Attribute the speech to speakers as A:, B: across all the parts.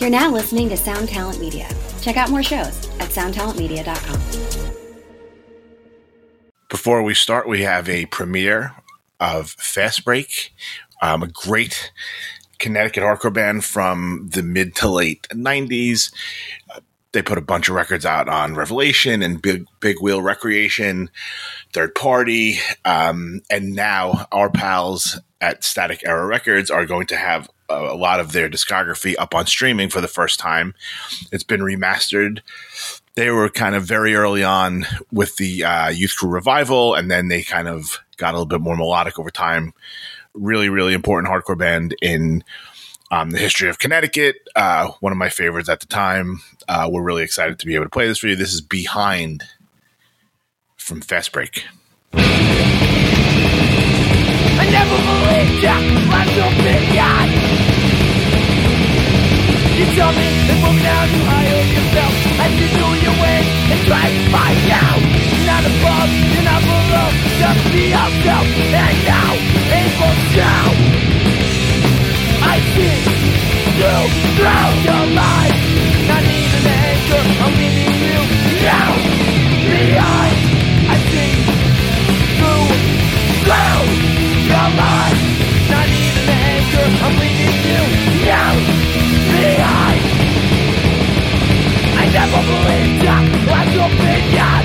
A: You're now listening to Sound Talent Media. Check out more shows at soundtalentmedia.com.
B: Before we start, we have a premiere of Fast Break, a great Connecticut hardcore band from the mid to late 90s. They put a bunch of records out on Revelation and Big Wheel Recreation, Third Party, and now our pals at Static Era Records are going to have a lot of their discography up on streaming for the first time. It's been remastered. They were kind of very early on with the Youth Crew Revival, and then they kind of got a little bit more melodic over time. Really, really important hardcore band in the history of Connecticut. One of my favorites at the time. We're really excited to be able to play this for you. This is Behind from Fast Break.
C: I never believed ya, I'm so beyond. You told me that moving out you hire yourself as you do your way and try to find out. You're not above, you're not below, just be yourself and now able to. I see through your life. Not even an anchor, I'm leaving you now behind. I see through your life. Not even an anchor, I'm leaving you now behind. I never believed ya, what's your opinion?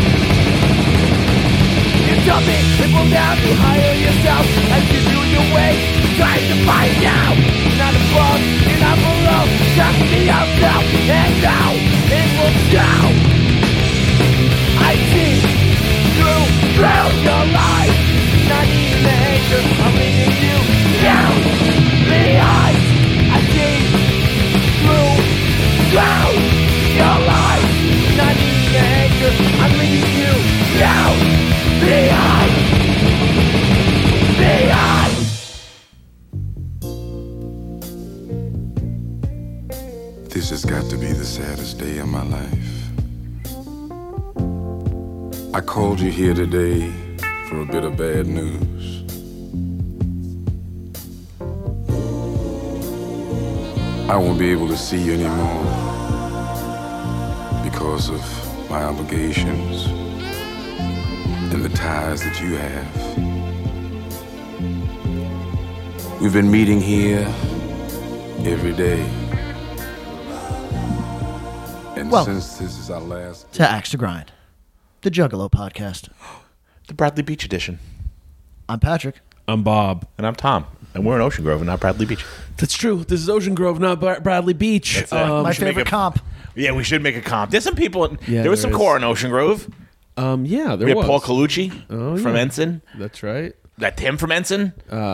C: You tell me it will down to hire yourself as you do your way, trying to find out. You're not above, you're not below, just be yourself, and now it will show. I see through your life. Not even the anchor, I'm leaving you now behind. I see through your life. Not even the anchor, I'm leaving you now behind.
D: This has got to be the saddest day of my life. I called you here today for a bit of bad news. I won't be able to see you anymore because of my obligations and the ties that you have. We've been meeting here every day. And
E: Welcome
D: since this is our last...
E: to Axe to Grind, the Juggalo podcast.
F: The Bradley Beach edition.
E: I'm Patrick.
G: I'm Bob.
F: And I'm Tom. And we're in Ocean Grove and not Bradley Beach.
G: That's true. This is Ocean Grove, not Bradley Beach.
F: That's it.
E: My favorite comp.
F: Yeah, we should make a comp. There's some people.
G: Yeah,
F: there was
G: there
F: some
G: is.
F: core in Ocean Grove.
G: Yeah, there
F: We had
G: was.
F: Paul Colucci
G: Oh,
F: from
G: yeah.
F: Ensign.
G: That's right.
F: That Tim from Ensign.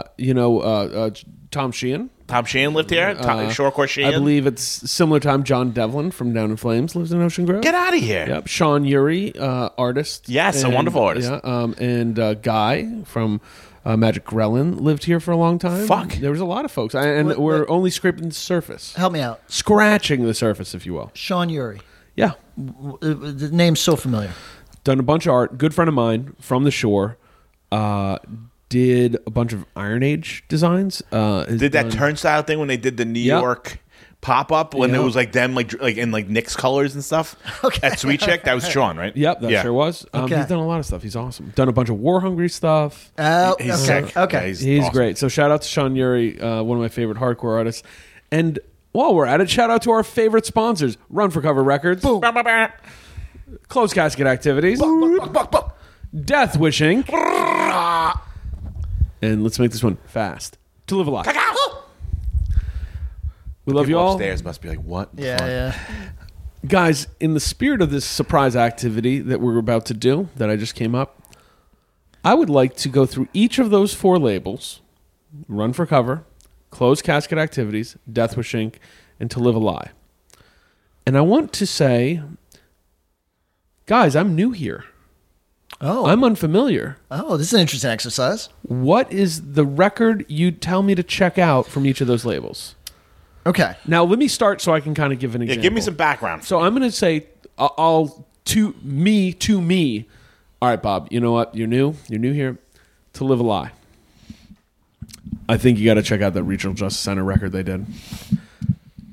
G: Tom Sheehan.
F: Tom Sheehan lived here. Shorecore Sheehan.
G: I believe it's similar time. John Devlin from Down in Flames lives in Ocean Grove.
F: Get out of here.
G: Yep. Sean Uri, artist.
F: Yes, a wonderful artist.
G: Yeah. And Guy from Magic Grellin lived here for a long time.
F: Fuck.
G: There was a lot of folks. And we're only scraping the surface.
E: Help me out.
G: Scratching the surface, if you will.
E: Sean Uri.
G: Yeah.
E: The name's so familiar.
G: Done a bunch of art. Good friend of mine from the shore. Did a bunch of Iron Age designs.
F: Did that turnstile thing when they did the New
G: Yep.
F: York pop up when
G: Yep.
F: it was like them like in like Nick's colors and stuff?
E: Okay.
F: At Sweet Chick, that was Sean, right?
G: Yep, that
F: Yeah.
G: sure was.
E: Okay.
G: He's done a lot of stuff. He's awesome. Done a bunch of War Hungry stuff.
E: Oh,
F: He's
E: okay.
F: sick.
E: Okay.
F: Yeah,
G: He's
F: awesome. great.
G: So shout out to Sean Uri, one of my favorite hardcore artists. And while we're at it, shout out to our favorite sponsors: Run for Cover Records, Closed Casket Activities, Death Wishing, and let's make this one fast. To Live Alive. We love you
F: People
G: all.
F: upstairs must be like, what?
E: Yeah.
G: Guys, in the spirit of this surprise activity that we're about to do, that I just came up, I would like to go through each of those 4 labels: Run for Cover, Closed Casket Activities, Death Wish Inc., and To Live a Lie. And I want to say, guys, I'm new here.
E: Oh.
G: I'm unfamiliar.
E: Oh, this is an interesting exercise.
G: What is the record you'd tell me to check out from each of those labels?
E: Okay.
G: Now, let me start so I can kind of give an
F: Yeah,
G: example.
F: give me some background.
G: So I'm going to say, to me. All right, Bob, you know what? You're new here. To Live a Lie. I think you got to check out that Regional Justice Center record they did.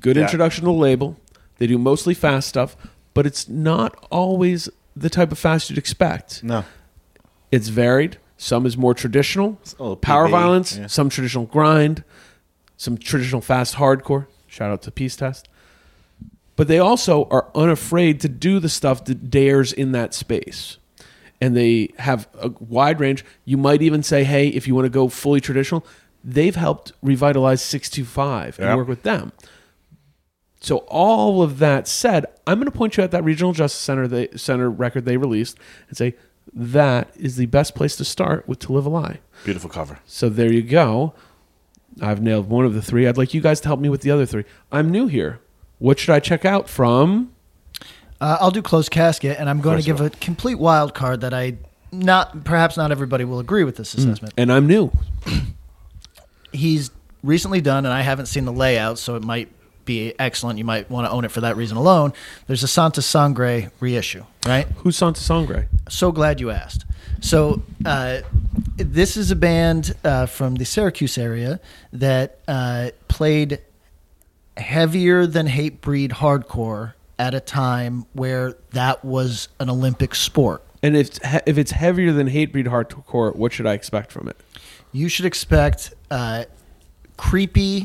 G: Good
B: Yeah.
G: introduction to the label. They do mostly fast stuff, but it's not always the type of fast you'd expect.
F: No.
G: It's varied. Some is more traditional,
F: a little
G: power
F: PB,
G: violence,
F: yeah.
G: some traditional grind, some traditional fast hardcore. Shout out to Peace Test. But they also are unafraid to do the stuff that dares in that space. And they have a wide range. You might even say, hey, if you want to go fully traditional, they've helped revitalize 625 and
F: Yeah.
G: work with them. So all of that said, I'm going to point you at that Regional Justice Center record they released and say, that is the best place to start with To Live a Lie.
F: Beautiful cover.
G: So there you go. I've nailed one of the three. I'd like you guys to help me with the other three. I'm new here. What should I check out from?
E: I'll do Closed Casket, and I'm going
F: First
E: to give
F: of
E: a complete wild card that perhaps not everybody will agree with this assessment.
G: And I'm new.
E: He's recently done, and I haven't seen the layout, so it might be excellent. You might want to own it for that reason alone. There's a Santa Sangre reissue, right?
G: Who's Santa Sangre?
E: So glad you asked. So this is a band from the Syracuse area that played heavier than Hatebreed hardcore at a time where that was an Olympic sport.
G: And if it's heavier than Hatebreed hardcore, what should I expect from it?
E: You should expect creepy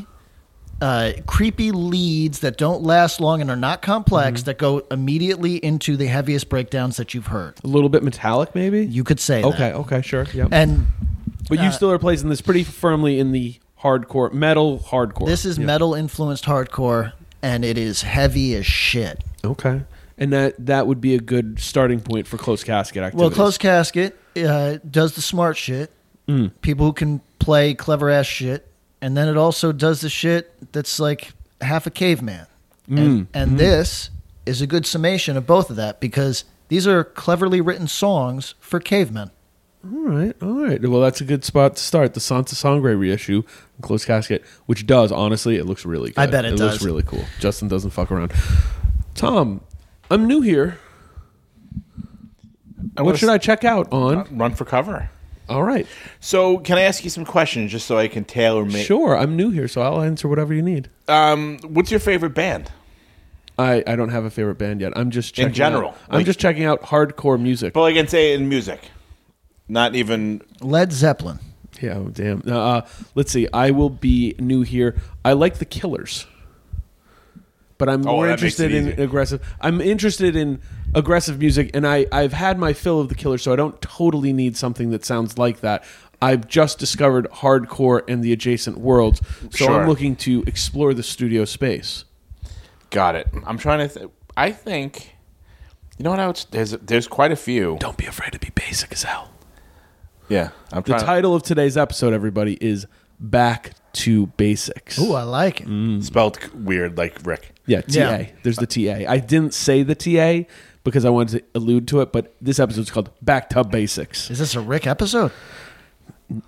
E: leads that don't last long and are not complex, that go immediately into the heaviest breakdowns that you've heard.
G: A little bit metallic, maybe?
E: You could say that.
G: Okay, sure. Yep.
E: And
G: But you still are placing this pretty firmly in the hardcore, metal hardcore.
E: this is metal-influenced hardcore, and it is heavy as shit.
G: Okay. And that would be a good starting point for Closed Casket activities.
E: Well, Closed Casket does the smart shit. People who can play clever-ass shit. And then it also does the shit that's like half a caveman. And this is a good summation of both of that, because these are cleverly written songs for cavemen.
G: All right. Well, that's a good spot to start. The Santa Sangre reissue, Closed Casket, which does, honestly, it looks really good.
E: I bet it
G: looks
E: does.
G: really cool. Justin doesn't fuck around. Tom, I'm new here. What should I check out on?
F: Run for cover.
G: All right.
F: So, can I ask you some questions just so I can tailor make?
G: Sure. I'm new here, so I'll answer whatever you need.
F: What's your favorite band?
G: I don't have a favorite band yet. I'm just checking
F: general,
G: I'm
F: like-
G: just checking out hardcore music.
F: But I can say in music, not even.
E: Led Zeppelin.
G: Yeah, oh, damn. Let's see. I will be new here. I like the Killers, but I'm more
F: that makes
G: interested
F: it
G: in
F: easy.
G: aggressive. I'm interested in aggressive music, and I've had my fill of the Killers, so I don't totally need something that sounds like that. I've just discovered hardcore and the adjacent worlds, so
F: Sure.
G: I'm looking to explore the studio space.
F: Got it. I'm trying to. I think. You know what? There's quite a few.
G: Don't be afraid to be basic as hell.
F: Yeah, I'm
G: The
F: trying.
G: title of today's episode, everybody, is Back to Basics.
E: Ooh, I like it.
F: Spelled weird, like Rick.
G: Yeah, TA.
E: Yeah.
G: There's the TA. I didn't say the TA because I wanted to allude to it, but this episode's called Back to Basics.
E: Is this a Rick episode? You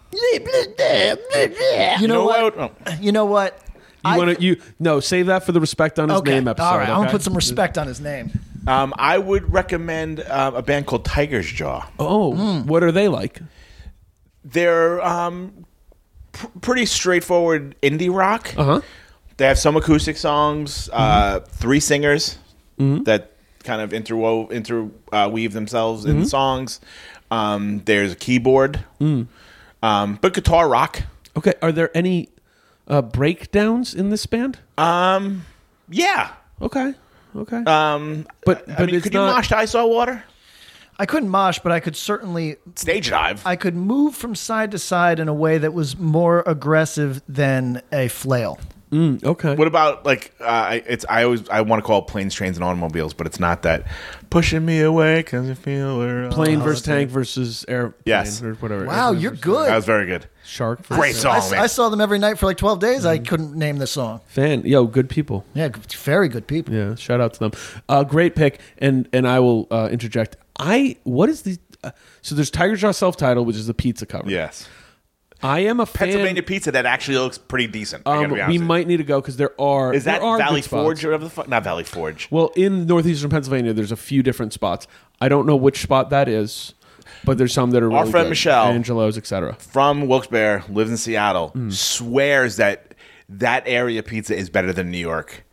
F: You
E: know what?
F: Oh,
E: You know what?
G: Save that for the Respect on His
E: Okay.
G: Name episode.
E: All right. I'm going
G: okay?
E: to put some respect on his name.
F: I would recommend a band called Tiger's Jaw.
G: Oh, what are they like?
F: They're pretty straightforward indie rock.
G: Uh-huh.
F: They have some acoustic songs, 3 singers that kind of interweave themselves in songs. There's a keyboard, but guitar rock.
G: Okay, are there any breakdowns in this band?
F: Yeah.
G: Okay. But
F: I mean,
G: it's
F: could you
G: not.
F: mosh to I Saw Water?
E: I couldn't mosh, but I could certainly
F: Stage dive.
E: I could move from side to side in a way that was more aggressive than a flail.
G: Okay.
F: What about like I want to call it planes, trains, and automobiles, but it's not that. Pushing me away because I feel we're
G: Plane versus tank versus airplane
F: Yes.
G: or whatever.
E: Wow,
G: Airplane
E: you're
G: versus
E: good.
F: That was very good.
G: Shark.
F: Great
G: versus-
F: song, man.
E: I saw them every night for like 12 days. I couldn't name the song.
G: Good people.
E: Yeah, very good people.
G: Yeah, shout out to them. Great pick, and I will interject. What is the? So there's Tiger Jaw self-titled, which is the pizza cover.
F: Yes.
G: I am a fan.
F: Pennsylvania pizza that actually looks pretty decent. I gotta be honest
G: We
F: with you.
G: might need to go because there are.
F: Is that
G: there are
F: Valley
G: good spots.
F: Forge or whatever the fuck? Not Valley Forge.
G: Well, in northeastern Pennsylvania, there's a few different spots. I don't know which spot that is, but there's some that are really
F: friend
G: good.
F: Michelle.
G: Angelo's, etc.
F: From Wilkes-Barre, lives in Seattle, swears that area pizza is better than New York.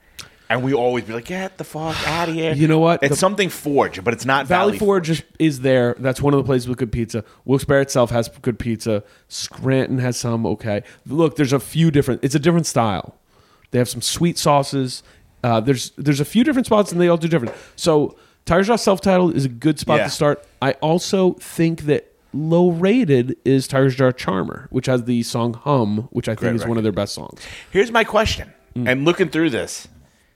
F: And we always be like, get the fuck out of here.
G: You know what?
F: It's something Forge, but it's not
G: Valley Forge is there. That's one of the places with good pizza. Wilkes-Barre itself has good pizza. Scranton has some okay. Look, there's a few different. It's a different style. They have some sweet sauces. There's a few different spots, and they all do different. So Tiger's Jaw self-titled is a good spot to start. I also think that low rated is Tiger's Jaw Charmer, which has the song Hum, which I think is one of their best songs.
F: Here's my question. And looking through this,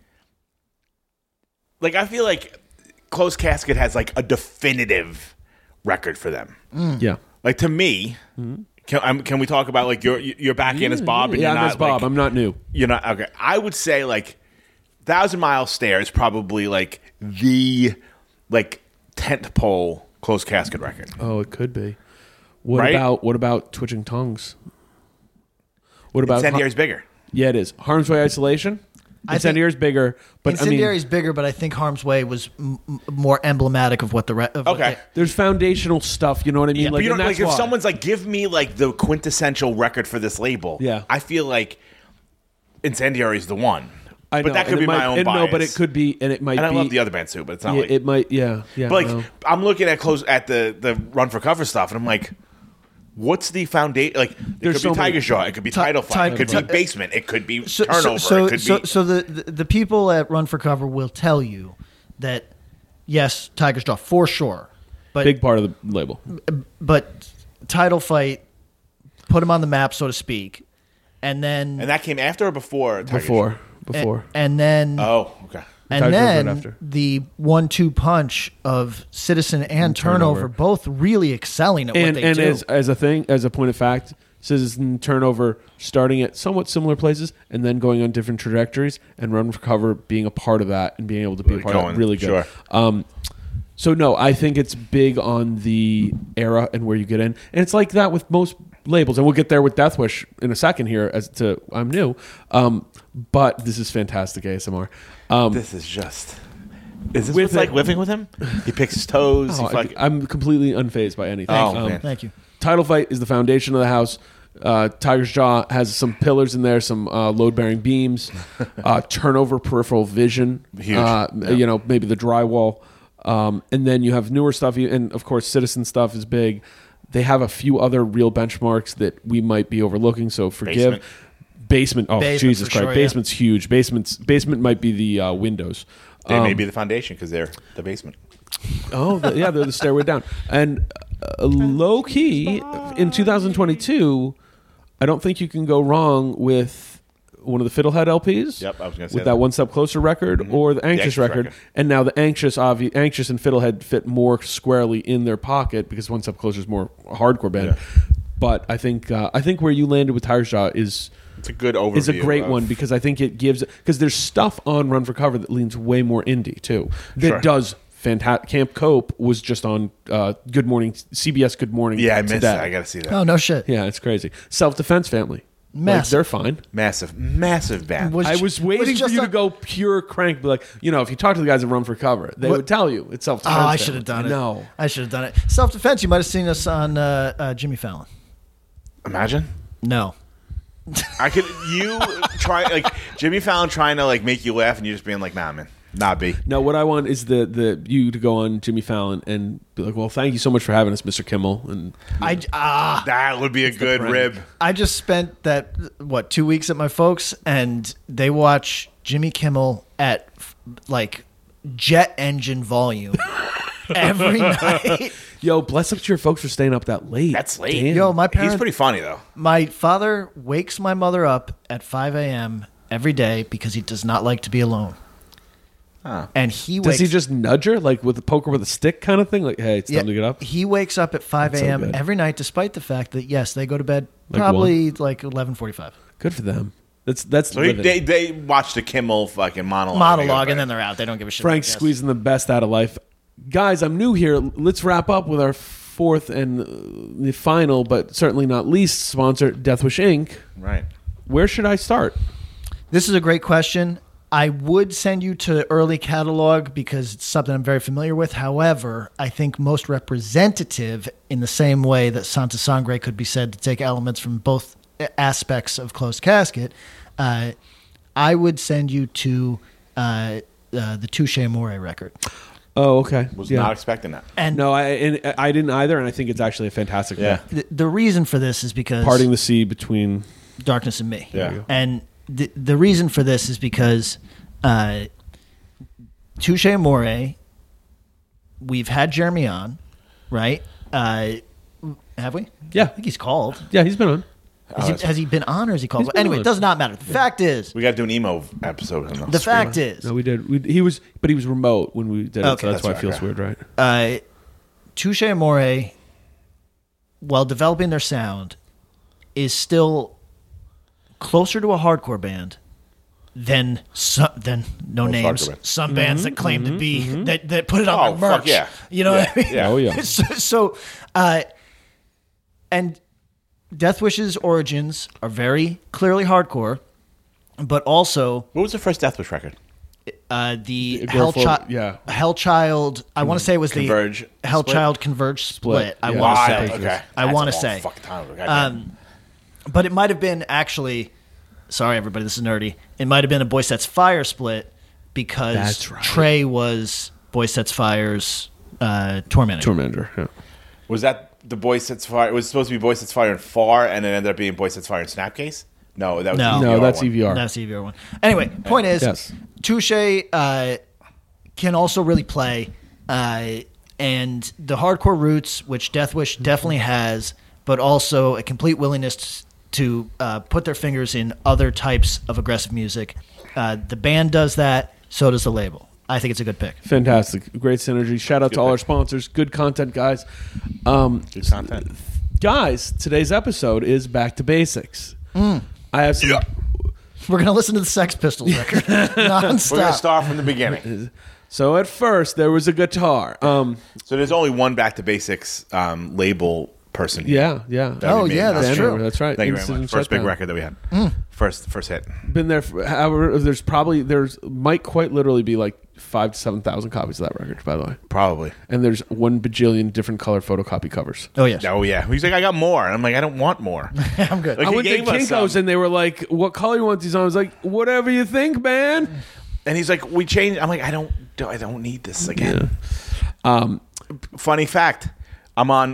F: like, I feel like Closed Casket has like a definitive record for them.
G: Yeah.
F: Like, to me, can we talk about like you're back in as Bob? And
G: Yeah,
F: you're
G: I'm
F: not
G: as Bob.
F: like,
G: I'm not new.
F: You're not okay. I would say like 1,000 Mile Stare is probably like the like tentpole Closed Casket record.
G: Oh, it could be. What
F: Right?
G: about Twitching Tongues? What about
F: Incendiary's bigger.
G: Yeah, it is. Harm's Way Isolation.
E: I think
G: Incendiary's bigger, but
E: Incendiary's bigger, but I think Harm's Way was more emblematic of what the
F: Okay.
G: there's foundational stuff. You know what I mean?
F: But you
G: and
F: know,
G: that's
F: like if
G: why.
F: someone's like, give me like the quintessential record for this label,
G: Yeah.
F: I feel like Incendiary's the one.
G: I know,
F: But that could
G: and
F: be
G: it
F: my
G: might-
F: own
G: and
F: bias.
G: No, but it could be, and it might
F: And
G: be.
F: I love the other bands too, but it's not
G: Yeah,
F: like
G: it might. Yeah.
F: But like
G: no.
F: I'm looking at the Run for Cover stuff, and I'm like, what's the foundation? Like, it
G: There's
F: could
G: so
F: be
G: many-
F: Tiger Jaw, it could be Title Fight, it could be
E: Ti-
F: Basement, it could be
E: So,
F: Turnover,
E: so,
F: it could
E: so,
F: be.
E: so the people at Run for Cover will tell you that yes, Tiger's Jaw for sure, but
G: Big part of the label.
E: but Title Fight put him on the map, so to speak, and then
F: And that came after or before? Tiger
G: Before.
E: and then
F: Jaw? Oh, okay.
E: and
G: Tiger's
E: then
G: right after.
E: the 1-2 punch of Citizen and Turnover, both really excelling at what
G: and
E: they do.
G: as a point of fact, Citizen Turnover starting at somewhat similar places and then going on different trajectories, and Run for Cover being a part of that and being able to be a part of it. Really good.
F: Sure.
G: So no, I think it's big on the era and where you get in, and it's like that with most labels, and we'll get there with Death Wish in a second here. As to I'm new, but this is fantastic ASMR.
F: This is just. Is this
G: With
F: what's like
G: it-
F: living with him? He picks his toes. he fucking,
G: I'm completely unfazed by anything.
F: Oh, man.
E: Thank you.
G: Title Fight is the foundation of the house. Tiger's Jaw has some pillars in there, some load-bearing beams, turnover, peripheral vision,
F: Huge.
G: You know, maybe the drywall, and then you have newer stuff, and of course, Citizen stuff is big. They have a few other real benchmarks that we might be overlooking, so forgive. Basement. Oh,
E: Basement,
G: Jesus
E: for
G: Christ!
E: sure, yeah.
G: Basement's huge. Basement might be the windows.
F: they may be the foundation because they're the basement.
G: Yeah, they're the stairway down. And low key, in 2022, I don't think you can go wrong with one of the Fiddlehead LPs.
F: Yep, I was gonna say
G: with
F: that.
G: that One Step Closer record or the Anxious record. And now the Anxious and Fiddlehead fit more squarely in their pocket because One Step Closer is more a hardcore band.
F: Yeah.
G: But I think where you landed with Tiger's Jaw is.
F: It's a good overview.
G: Is a great
F: of-
G: one because I think it gives because there's stuff on Run for Cover that leans way more indie too. That
F: Sure.
G: does fantastic. Camp Cope was just on Good Morning CBS Good Morning.
F: Yeah, I missed
G: today.
F: that. I got to see that.
E: Oh no shit.
G: Yeah, it's crazy. Self Defense Family, like,
E: Massive.
G: they're fine.
F: Massive band.
E: Was-
G: I was waiting for
E: just
G: you to
E: on-
G: go pure crank, be like, you know, if you talk to the guys that Run for Cover, they would tell you it's Self
E: Oh,
G: Defense.
E: I should have done it.
G: No,
E: I should have done it. Self defense. You might have seen us on Jimmy Fallon.
F: Imagine.
E: No.
F: I could try like Jimmy Fallon trying to like make you laugh and you just being like, nah, man, nah, B.
G: no. What I want is the you to go on Jimmy Fallon and be like, well, thank you so much for having us, Mr. Kimmel, and
F: That would be a good
G: prank.
F: rib.
E: I just spent 2 weeks at my folks, and they watch Jimmy Kimmel at like jet engine volume every night.
G: yo, bless up to your folks for staying up that late.
F: That's late.
G: Damn.
E: Yo, my
F: He's
E: parents.
F: pretty funny though.
E: My father wakes my mother up at 5 a.m. every day because he does not like to be alone. And he
G: Does
E: wakes.
G: he just nudge her like with a poker with a stick kind of thing? Like, hey, it's time to get up.
E: He wakes up at 5
G: That's so
E: a.m.
G: good.
E: every night, despite the fact that yes, they go to bed
G: Like
E: probably like 11:45.
G: Good for them. That's
F: So
G: living.
F: they watch the Kimmel fucking monologue.
E: Monologue,
F: They
E: and
F: go
E: then they're out. They don't give a shit.
G: Frank's
E: I guess.
G: squeezing the best out of life. Guys, I'm new here. Let's wrap up with our fourth and the final, but certainly not least sponsor, Deathwish Inc.
F: back. Right.
G: Where should I start?
E: This is a great question. I would send you to early catalog because it's something I'm very familiar with. However, I think most representative in the same way that Santa Sangre could be said to take elements from both aspects of Closed Casket, I would send you to the Touche Amore record.
G: Oh, okay.
F: Was
G: Yeah.
F: not expecting that.
E: And
G: No, I didn't either, and I think it's actually a fantastic
F: Yeah.
G: one.
E: the reason for this is because
G: Parting the sea between.
E: Darkness and Me.
F: Yeah.
E: And the reason for this is because Touche Amore, we've had Jeremy on, right? Have we?
G: Yeah.
E: I think he's called.
G: Yeah, he's been on.
E: Has he been on or is he called?
G: He's been
E: Anyway,
G: on.
E: it does not matter. The fact is,
F: We got to do an emo episode. On
E: the fact is,
G: No, we did. He was remote when we did it,
E: Okay.
G: so that's why it
F: That's
G: feels
F: right,
G: weird, right?
E: Touche Amore, while developing their sound, is still closer to a hardcore band than No
F: Most
E: Names.
F: hardcore bands.
E: Some bands that claim to be that put it on
F: Oh,
E: their
F: fuck
E: merch.
F: yeah.
E: You know what I mean?
F: Yeah.
G: Oh yeah.
E: So, and Death Wish's origins are very clearly hardcore, but also
F: What was the first Death Wish record?
E: the
G: Agoraphobic, yeah.
E: Hellchild. I want to say it was
F: Converge
E: the Hellchild Converge split. I
G: Yeah.
E: want to
G: Wow,
E: say.
F: okay.
E: I
F: That's
E: want
F: a
E: to
F: long
E: say.
F: fucking time ago. Goddamn.
E: But it might have been actually. Sorry, everybody. This is nerdy. It might have been a Boy Sets Fire split because
G: That's right.
E: Trey was Boy Sets Fire's tour manager.
G: Tormentor. Yeah.
F: Was that the Boy Sets Fire? It was supposed to be Boy Sets Fire and Far, and it ended up being Boy Sets Fire and Snapcase? No, that was
E: No.
F: the
G: No,
F: EVR
G: that's
F: one.
G: EVR.
E: That's the EVR one. Anyway, point is,
G: Yes.
E: Touche can also really play, and the hardcore roots, which Death Wish definitely has, but also a complete willingness to put their fingers in other types of aggressive music. The band does that, so does the label. I think it's a good pick.
G: Fantastic. Great synergy. Shout out to all our sponsors. Good content, guys.
F: Good content.
G: Guys, today's episode is Back to Basics. I have some.
E: We're going to listen to the Sex Pistols record nonstop.
F: We're going to start from the beginning.
G: So at first, there was a guitar.
F: So there's only one Back to Basics label person.
G: Yeah, yeah.
F: That we
E: Oh,
F: made.
E: yeah, that's
G: Band
E: true.
G: member, That's right.
F: Thank you very
G: Incision
F: much. First big
G: Shutdown.
F: record that we had. First hit.
G: Been there. However, there's might quite literally be like 5,000 to 7,000 copies of that record, by the way.
F: Probably.
G: And there's 1 bajillion different color photocopy covers.
E: Oh, yes.
F: Oh, yeah. He's like, I got more. And I'm like, I don't want more.
E: I'm good.
F: Like,
G: I
F: he
G: went to
F: gave us
G: Kinko's
F: some.
G: and they were like, "What color you want these on?" I was like, "Whatever you think, man."
F: And he's like, we changed. I'm like, I don't need this again. Funny fact, I'm on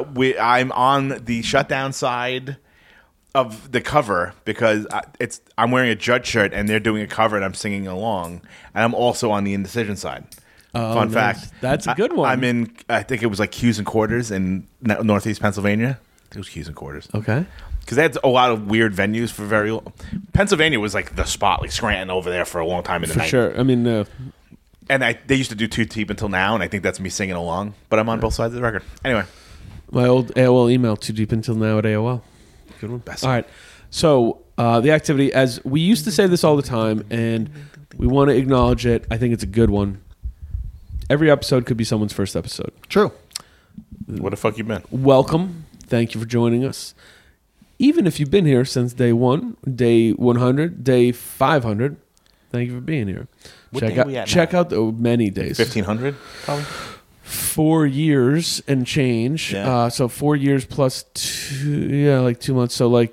F: the shutdown side of the cover because I'm wearing a Judge shirt and they're doing a cover and I'm singing along, and I'm also on the Indecision side. Fun
G: nice.
F: fact.
G: That's a good one.
F: I'm in. I think it was like Hughes and Quarters in Northeast Pennsylvania. It was Hughes and Quarters.
G: Okay.
F: Because they had a lot of weird venues for very long. Pennsylvania was like the spot, like Scranton over there for a long time in the
G: For
F: night.
G: sure. I mean,
F: And they used to do Too Deep Until Now, and I think that's me singing along. But I'm on both sides of the record. Anyway,
G: my old AOL email, Too Deep Until Now at AOL.
F: good one. Best.
G: All right. So the activity, as we used to say this all the time, and we want to acknowledge it. I think it's a good one. Every episode could be someone's first episode.
E: True.
F: What the fuck you been?
G: Welcome. Thank you for joining us. Even if you've been here since day 1, day 100, day 500, thank you for being here.
F: What day are we at
G: check
F: now?
G: out the many days.
F: 1,500 probably.
G: 4 years and change.
F: Yeah.
G: So 4 years plus 2 months. So like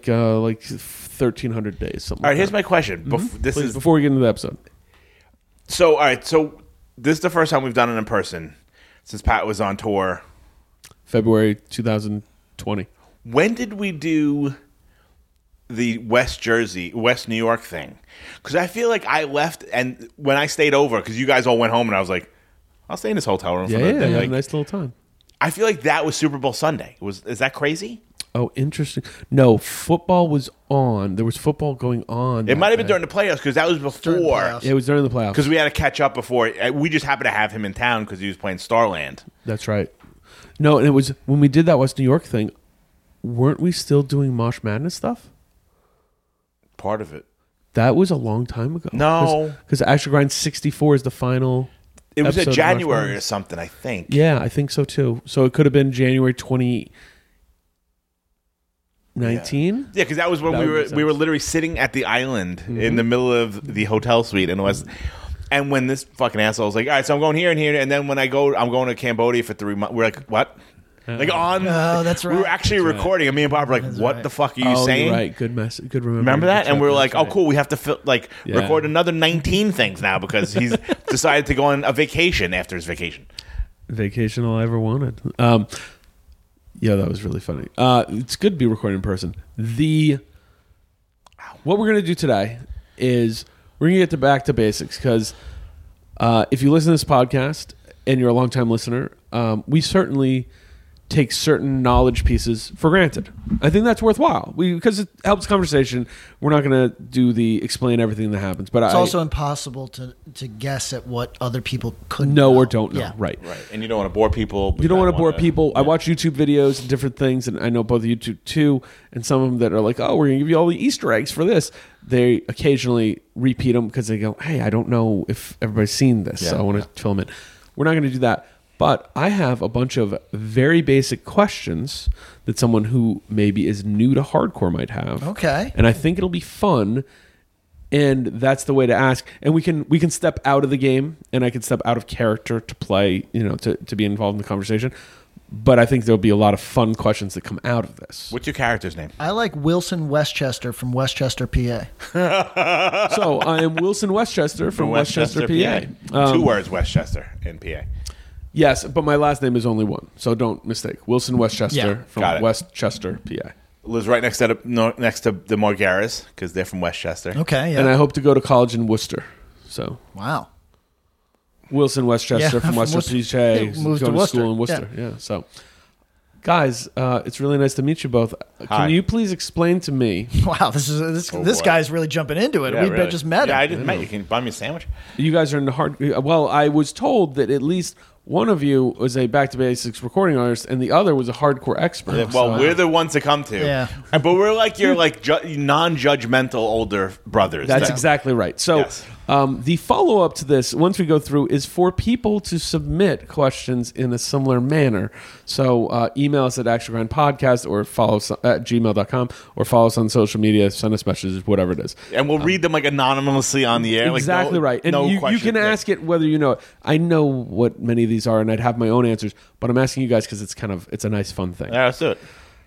G: 1,300 days. Something.
F: All right,
G: like
F: here's
G: that.
F: my question.
G: Please, before we get into the episode.
F: So, all right, so this is the first time we've done it in person since Pat was on tour.
G: February 2020.
F: When did we do the West New York thing? Because I feel like I left, and when I stayed over, because you guys all went home, and I was like, I'll stay in this hotel room for the day.
G: Yeah,
F: Like,
G: nice little time.
F: I feel like that was Super Bowl Sunday. Is that crazy?
G: Oh, interesting. No, football was on. There was football going on.
F: It might have been
G: that
F: during the playoffs because that was
E: During the
F: before.
E: playoffs.
G: day. It was during the playoffs.
F: Because we had to catch up before. We just happened to have him in town because he was playing Starland.
G: That's right. No, and it was when we did that West New York thing. Weren't we still doing Mosh Madness stuff?
F: Part of it.
G: That was a long time ago.
F: No.
G: because Asher Grind 64 is the final.
F: It was
G: episode
F: a
G: of Mosh
F: January or
G: Madness.
F: something, I think.
G: Yeah, I think so too. So it could have been January 2019.
F: Yeah, because that was when
G: That
F: we
G: would
F: were
G: make
F: we were
G: sense.
F: literally sitting at the island in the middle of the hotel suite in West. And when this fucking asshole was like, "All right, so I'm going here and here," and then when I'm going to Cambodia for 3 months, we're like, "What?" Like on.
E: Oh, that's
F: We were
E: right.
F: actually recording, and me and Bob were like, "What
E: right.
F: the fuck are you
G: Oh,
F: saying?"
G: you're right. Good message. Good remember.
F: Remember that? And we were like,
G: That's
F: "Oh, cool. We have to
G: Yeah.
F: record another 19 things now because he's decided to go on a vacation after his vacation."
G: Vacation all I ever wanted. Yeah, that was really funny. It's good to be recording in person. What we're going to do today is we're going to get back to basics because if you listen to this podcast and you're a longtime listener, we certainly take certain knowledge pieces for granted. I think that's worthwhile because it helps conversation. We're not going to do the explain everything that happens, but
E: It's also impossible to guess at what other people could know
G: or don't know.
E: Yeah.
G: Right.
F: Right, and you don't want to bore people.
G: You don't want to bore people. I watch YouTube videos and different things, and I know both of you too, and some of them that are like, oh, we're going to give you all the Easter eggs for this. They occasionally repeat them because they go, hey, I don't know if everybody's seen this, so I want to film it. We're not going to do that. But I have a bunch of very basic questions that someone who maybe is new to hardcore might have.
E: Okay.
G: And I think it'll be fun. And that's the way to ask. And we can step out of the game, and I can step out of character to play, to be involved in the conversation. But I think there'll be a lot of fun questions that come out of this.
F: What's your character's name?
E: I like Wilson Westchester from Westchester, PA.
G: So I am Wilson Westchester from Westchester, PA.
F: 2 words, Westchester in PA.
G: Yes, but my last name is only one, so don't mistake. Wilson Westchester
E: Yeah.
F: Got
G: from
F: it.
G: Westchester, PA.
F: Lives right next to the Margaras because they're from Westchester.
E: Okay, yeah.
G: And I hope to go to college in Worcester. So
E: Wow.
G: Wilson Westchester
E: Yeah,
G: from
E: from
G: Worcester,
E: Worcester.
G: PA.
E: Yeah, moved
G: going
E: to
G: to school
E: Worcester.
G: in Worcester. Yeah. So, guys, it's really nice to meet you both.
F: Hi.
G: Can you please explain to me?
E: Wow, this
F: boy.
E: guy's really jumping into it.
F: Yeah,
E: We
F: really.
E: just met him.
F: Yeah, I just met you. Can you buy me a sandwich?
G: You guys are in the hard. Well, I was told that at least one of you was a back to basics recording artist, and the other was a hardcore expert.
F: Yeah, well, we're the ones to come to.
E: Yeah.
F: But we're like your non-judgmental older brothers.
G: That's
F: that-
G: exactly right. So,
F: Yes.
G: the follow up to this, once we go through, is for people to submit questions in a similar manner. So, email us at ActionGrindPodcast or follow us at gmail.com or follow us on social media, send us messages, whatever it is.
F: And we'll read them like anonymously on the air.
G: Exactly right. And
F: no
G: you
F: question.
G: can ask it whether you know it. I know what many of these are, and I'd have my own answers, but I'm asking you guys because it's a nice, fun thing.
F: Yeah, let's do it.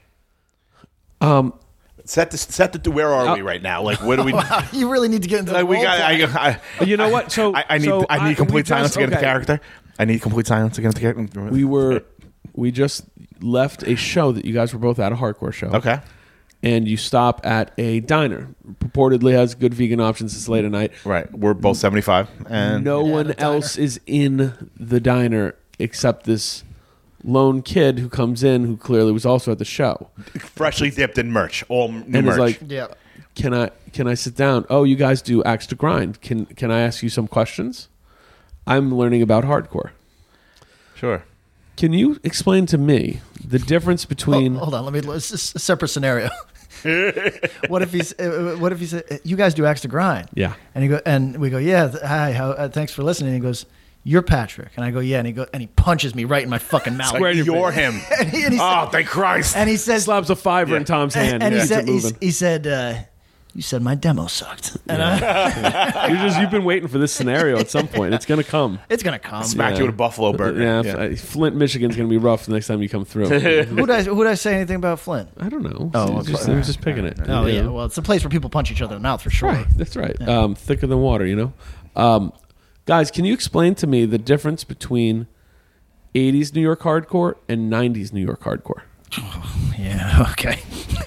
F: Set the where are we right now? Like, what do we?
E: You really need to get into the
F: Like, we
E: role
F: got.
E: play.
G: You know what? So
F: I need complete silence to get into
G: okay.
F: character. I need complete silence to get into character.
G: We just left a show that you guys were both at, a hardcore show.
F: Okay.
G: And you stop at a diner. Purportedly has good vegan options. It's late at night.
F: Right. We're both 75, and
G: No one else is in the diner except this lone kid who comes in who clearly was also at the show.
F: freshly dipped in merch, all new
G: And
F: merch.
G: is like,
E: Yeah.
G: Can I sit down? Oh, you guys do Axe to Grind. Can I ask you some questions? I'm learning about hardcore.
F: sure.
G: Can you explain to me the difference between
E: Hold on, it's just a separate scenario. What if he said, "You guys do Axe to Grind"?
G: Yeah.
E: And we go, "Yeah, hi, thanks for listening." And he goes, "You're Patrick," and I go, "Yeah," and he punches me right in my fucking mouth.
G: Square in your
F: You're
G: face.
F: him.
E: and he
F: Oh,
E: said,
F: thank Christ.
E: and he says,
G: slaps a fiver in Tom's hand?
E: and he
G: Keeps it
E: said,
G: moving.
E: he said, "You said my demo sucked," and
G: You've been waiting for this scenario at some point. It's gonna come.
E: it's gonna come.
F: Smack you with a buffalo burger.
G: Yeah, Flint, Michigan's gonna be rough the next time you come through.
E: Who'd I say anything about Flint?
G: I don't know.
E: Oh,
G: He was just picking it.
E: Oh yeah, well, it's a place where people punch each other in the mouth for sure.
G: Right, that's right. Thicker than water, you know. Guys, can you explain to me the difference between 80s New York hardcore and 90s New York hardcore?
E: Yeah. Okay.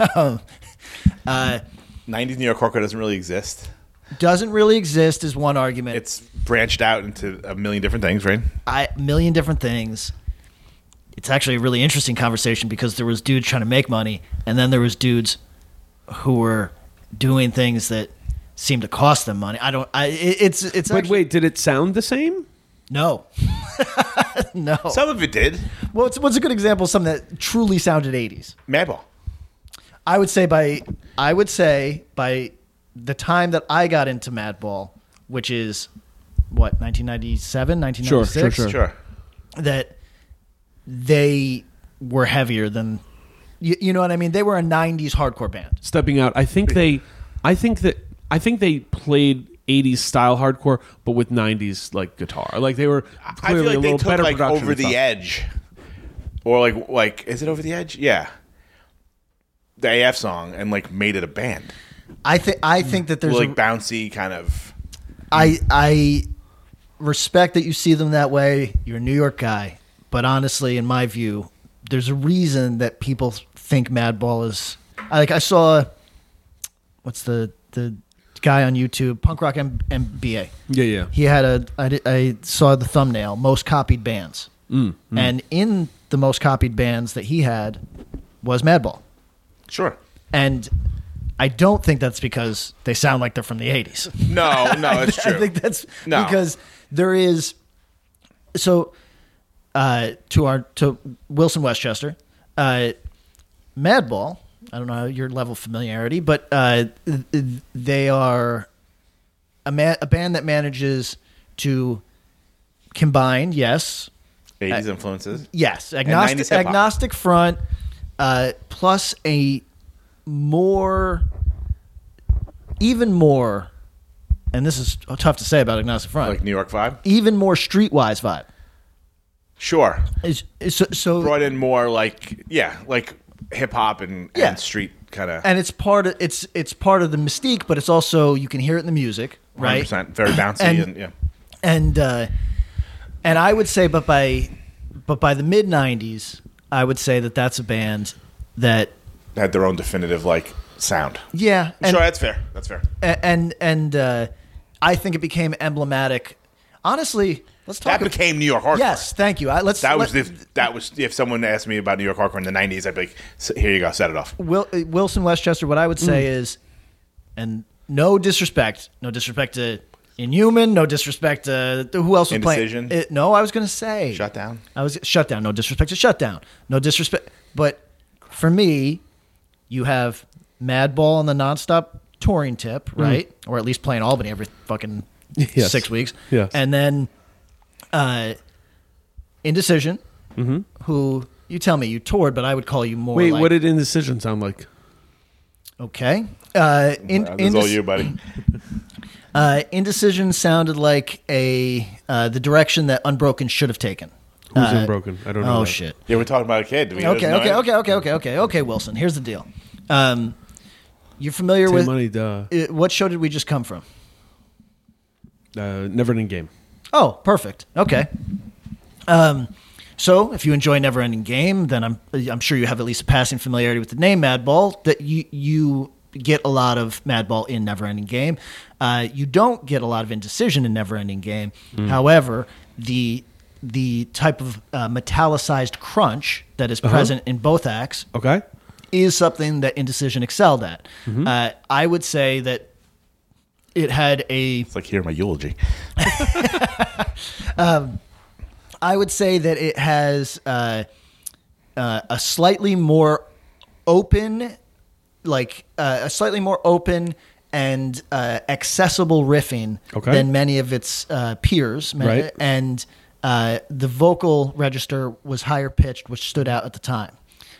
F: 90s New York hardcore doesn't really exist.
E: Doesn't really exist is one argument.
F: It's branched out into a million different things, right?
E: A million different things. It's actually a really interesting conversation because there was dudes trying to make money, and then there was dudes who were doing things that seemed to cost them money. It's.
G: But
E: actually,
G: wait, did it sound the same?
E: no, no.
F: Some of it did.
E: Well, what's a good example of something that truly sounded 80s?
F: Madball.
E: I would say by the time that I got into Madball, which is what 1997, 1996.
F: Sure.
E: That they were heavier than you know what I mean. They were a 90s hardcore band.
G: Stepping out, I think they played 80s style hardcore, but with 90s like guitar. Like they were
F: I feel
G: clearly
F: like
G: a
F: they
G: little
F: took
G: better
F: like
G: production
F: over
G: and
F: the
G: stuff.
F: edge or like is it Over the Edge? Yeah, the AF song, and like made it a band,
E: I think that there's
F: like bouncy kind of.
E: I respect that you see them that way. You're a New York guy, but honestly, in my view, there's a reason that people think Madball is. I saw, what's the guy on YouTube, Punk Rock MBA.
G: Yeah.
E: He had I saw the thumbnail, most copied bands, and in the most copied bands that he had was Madball,
F: Sure.
E: and I don't think that's because they sound like they're from the 80s.
F: No, it's true.
E: I think that's
F: No.
E: because there is. So, to Wilson Westchester, Madball. I don't know your level of familiarity, but they are a band that manages to combine, yes,
F: 80s influences.
E: yes,
F: 90s
E: agnostic,
F: hip-hop.
E: agnostic front, plus even more, and this is tough to say about agnostic front,
F: Like New York vibe.
E: even more streetwise vibe.
F: Sure.
E: So
F: Brought in more like hip hop and street kind of.
E: and it's part of the mystique, but it's also you can hear it in the music, right?
F: 100%, very bouncy and yeah.
E: And I would say, but by the mid '90s, I would say that that's a band that
F: Had their own definitive like sound.
E: yeah, and,
F: Sure, that's fair. That's fair.
E: and I think it became emblematic. Honestly, let's talk.
F: That became New York hardcore.
E: Yes, thank you. That
F: was if someone asked me about New York hardcore in the 90s, I'd be like, here you go, set it off.
E: Wilson Westchester. What I would say is, and no disrespect to Inhuman, no disrespect to who else was
F: Indecision?
E: playing. No, I was going to say
F: Shut Down.
E: I was shut down. No disrespect to Shutdown. No disrespect, but for me, you have Madball on the nonstop touring tip, right? Or at least playing Albany every fucking
G: Yes.
E: 6 weeks.
G: Yes.
E: And then Indecision, who you tell me you toured, but I would call you more.
G: Wait,
E: like,
G: what did Indecision sound like?
E: Okay.
F: This is all you, buddy.
E: Indecision sounded like the direction that Unbroken should have taken.
G: Who's Unbroken? I don't know.
E: Oh
G: that.
E: shit.
F: Yeah, we're talking about a kid. Do we doesn't know it?
E: Okay, Wilson. Here's the deal. You're familiar
G: Take
E: with
G: money, duh.
E: what show did we just come from?
G: Neverending Game.
E: Oh, perfect. Okay. So if you enjoy Neverending Game, then I'm sure you have at least a passing familiarity with the name Madball. That you get a lot of Madball in Neverending Game. You don't get a lot of Indecision in Neverending Game. However, the type of metallicized crunch that is present in both acts
G: Okay.
E: is something that Indecision excelled at. I would say that it had
F: It's like hearing my eulogy.
E: I would say that it has a slightly more open, and accessible riffing than many of its peers.
G: Right.
E: And the vocal register was higher pitched, which stood out at the time.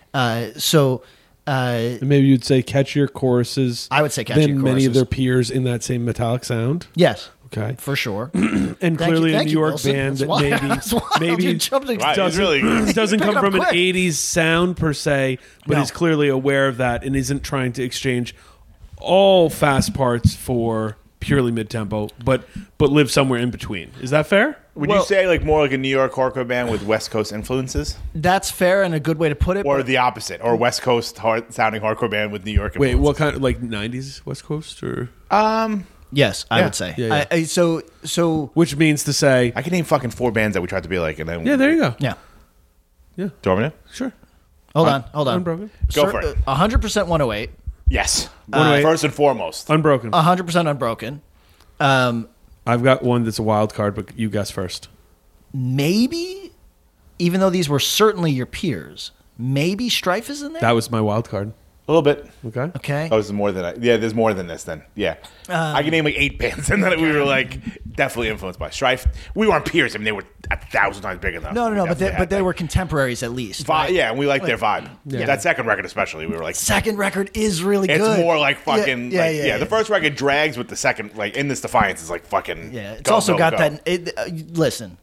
G: And maybe you'd say catchier choruses.
E: I would say catchier
G: than many of
E: choruses.
G: their peers in that same metallic sound.
E: Yes.
G: Okay.
E: For sure.
G: And clearly a New York
E: Wilson.
G: band
E: That's
G: that
E: wild.
G: maybe
E: That's wild.
G: maybe
E: You jumped in-
F: Right, it's
G: doesn't,
F: really good.
G: doesn't
E: Pick
G: come
E: it up
G: from an
E: quick.
G: 80s sound per se, but
E: No.
G: is clearly aware of that and isn't trying to exchange all fast parts for purely mid-tempo, but live somewhere in between. Is that fair?
F: Would
E: Well-
F: you say like more like a New York hardcore band with West Coast influences,
E: That's fair and a good way to put it.
F: or
E: but-
F: the opposite, or West Coast sounding hardcore band with New York
G: Wait,
F: influences?
G: what kind of, like 90s West Coast or
E: Yes, I
F: Yeah.
E: would say.
G: Yeah, yeah.
E: So
G: which means to say,
F: I can name fucking 4 bands that we tried to be like, and then
G: yeah, there you go.
E: yeah.
F: Do you want me to?
G: Sure.
E: Hold on.
G: Unbroken.
F: Go for it.
E: 100% 108.
F: Yes,
G: 108.
F: first and foremost.
G: Unbroken.
E: 100% Unbroken.
G: I've got one that's a wild card, but you guess first.
E: Maybe, even though these were certainly your peers, maybe Strife is in there.
G: That was my wild card.
F: A little bit.
G: Okay.
E: Okay.
F: Oh, there's more than there's more than this. Then I can name like 8 bands, and then we were like definitely influenced by Strife. We weren't peers. I mean, they were 1,000 times bigger than us.
E: No,
F: We
E: but
F: definitely
E: they
F: had that
E: were contemporaries at least.
F: vibe.
E: right?
F: Yeah, and we liked their vibe.
E: Yeah.
F: That second record, especially, we were like,
E: Second record is really
F: it's
E: good.
F: more like fucking
E: Yeah.
F: The first record drags with the second, like In This Defiance is like fucking.
E: Yeah, it's
F: go,
E: also
F: go,
E: got
F: go.
E: that. Listen,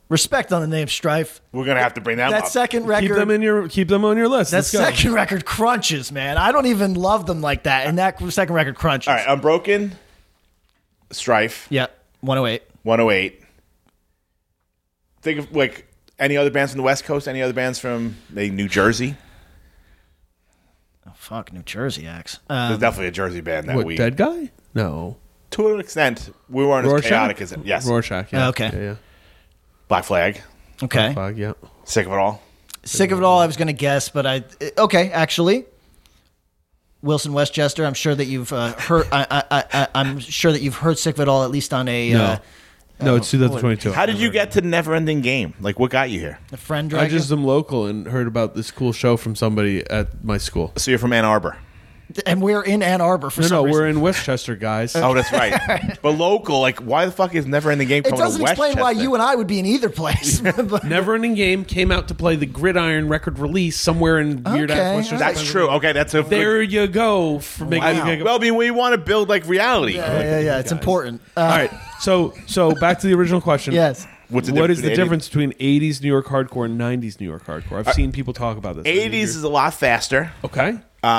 E: Respect on the name Strife.
B: We're gonna have to bring them
E: That
B: up.
E: second record.
G: Keep them on your list.
E: That
G: Let's go.
E: second record crunches, man. I don't even love them like that, and that second record crunches.
B: All right, Unbroken, Strife,
E: Yeah, 108.
B: 108. Think of like any other bands from the West Coast. Any other bands from New Jersey?
E: Oh, fuck, New Jersey acts.
B: There's definitely a Jersey band that
G: What,
B: we.
G: Dead Guy? No.
B: To an extent, we weren't as chaotic as yes.
G: Rorschach, yeah.
E: Okay.
G: Yeah,
B: Black Flag,
E: Okay.
G: yeah. Fog, yeah.
B: Sick of It All.
E: Sick of It All, I was going to guess, but okay, actually. Wilson Westchester, I'm sure that you've heard. I'm sure that you've heard Sick of It All at least on a
G: No, it's 2022.
B: How did you get to Never Ending Game? Like, what got you here?
E: a friend
G: I
E: dragged
G: just am local and heard about this cool show from somebody at my school.
B: So you're from Ann Arbor.
E: and we're in Ann Arbor for some
G: No,
E: reason.
G: we're in Westchester, guys.
B: Oh, that's right. But local, like, why the fuck is Never Ending Game
E: It
B: coming
E: doesn't
B: to
E: explain why
B: Westchester?
E: you and I would be in either place. But-
G: Never Ending Game came out to play the Gridiron record release somewhere in weird
E: Okay,
G: ass Westchester.
B: That's true. Okay, that's a
G: There you go. For making
B: Well, I mean, we want to build like reality.
E: yeah, it's important.
G: All right. So back to the original question.
E: Yes.
B: What's the
G: What
B: difference
G: is the
B: between
G: difference between 80s New York hardcore and 90s New York hardcore? I've seen people talk about this.
B: 80s is a lot faster.
G: Okay.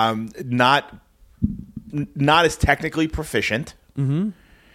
B: Not as technically proficient. Mm-hmm.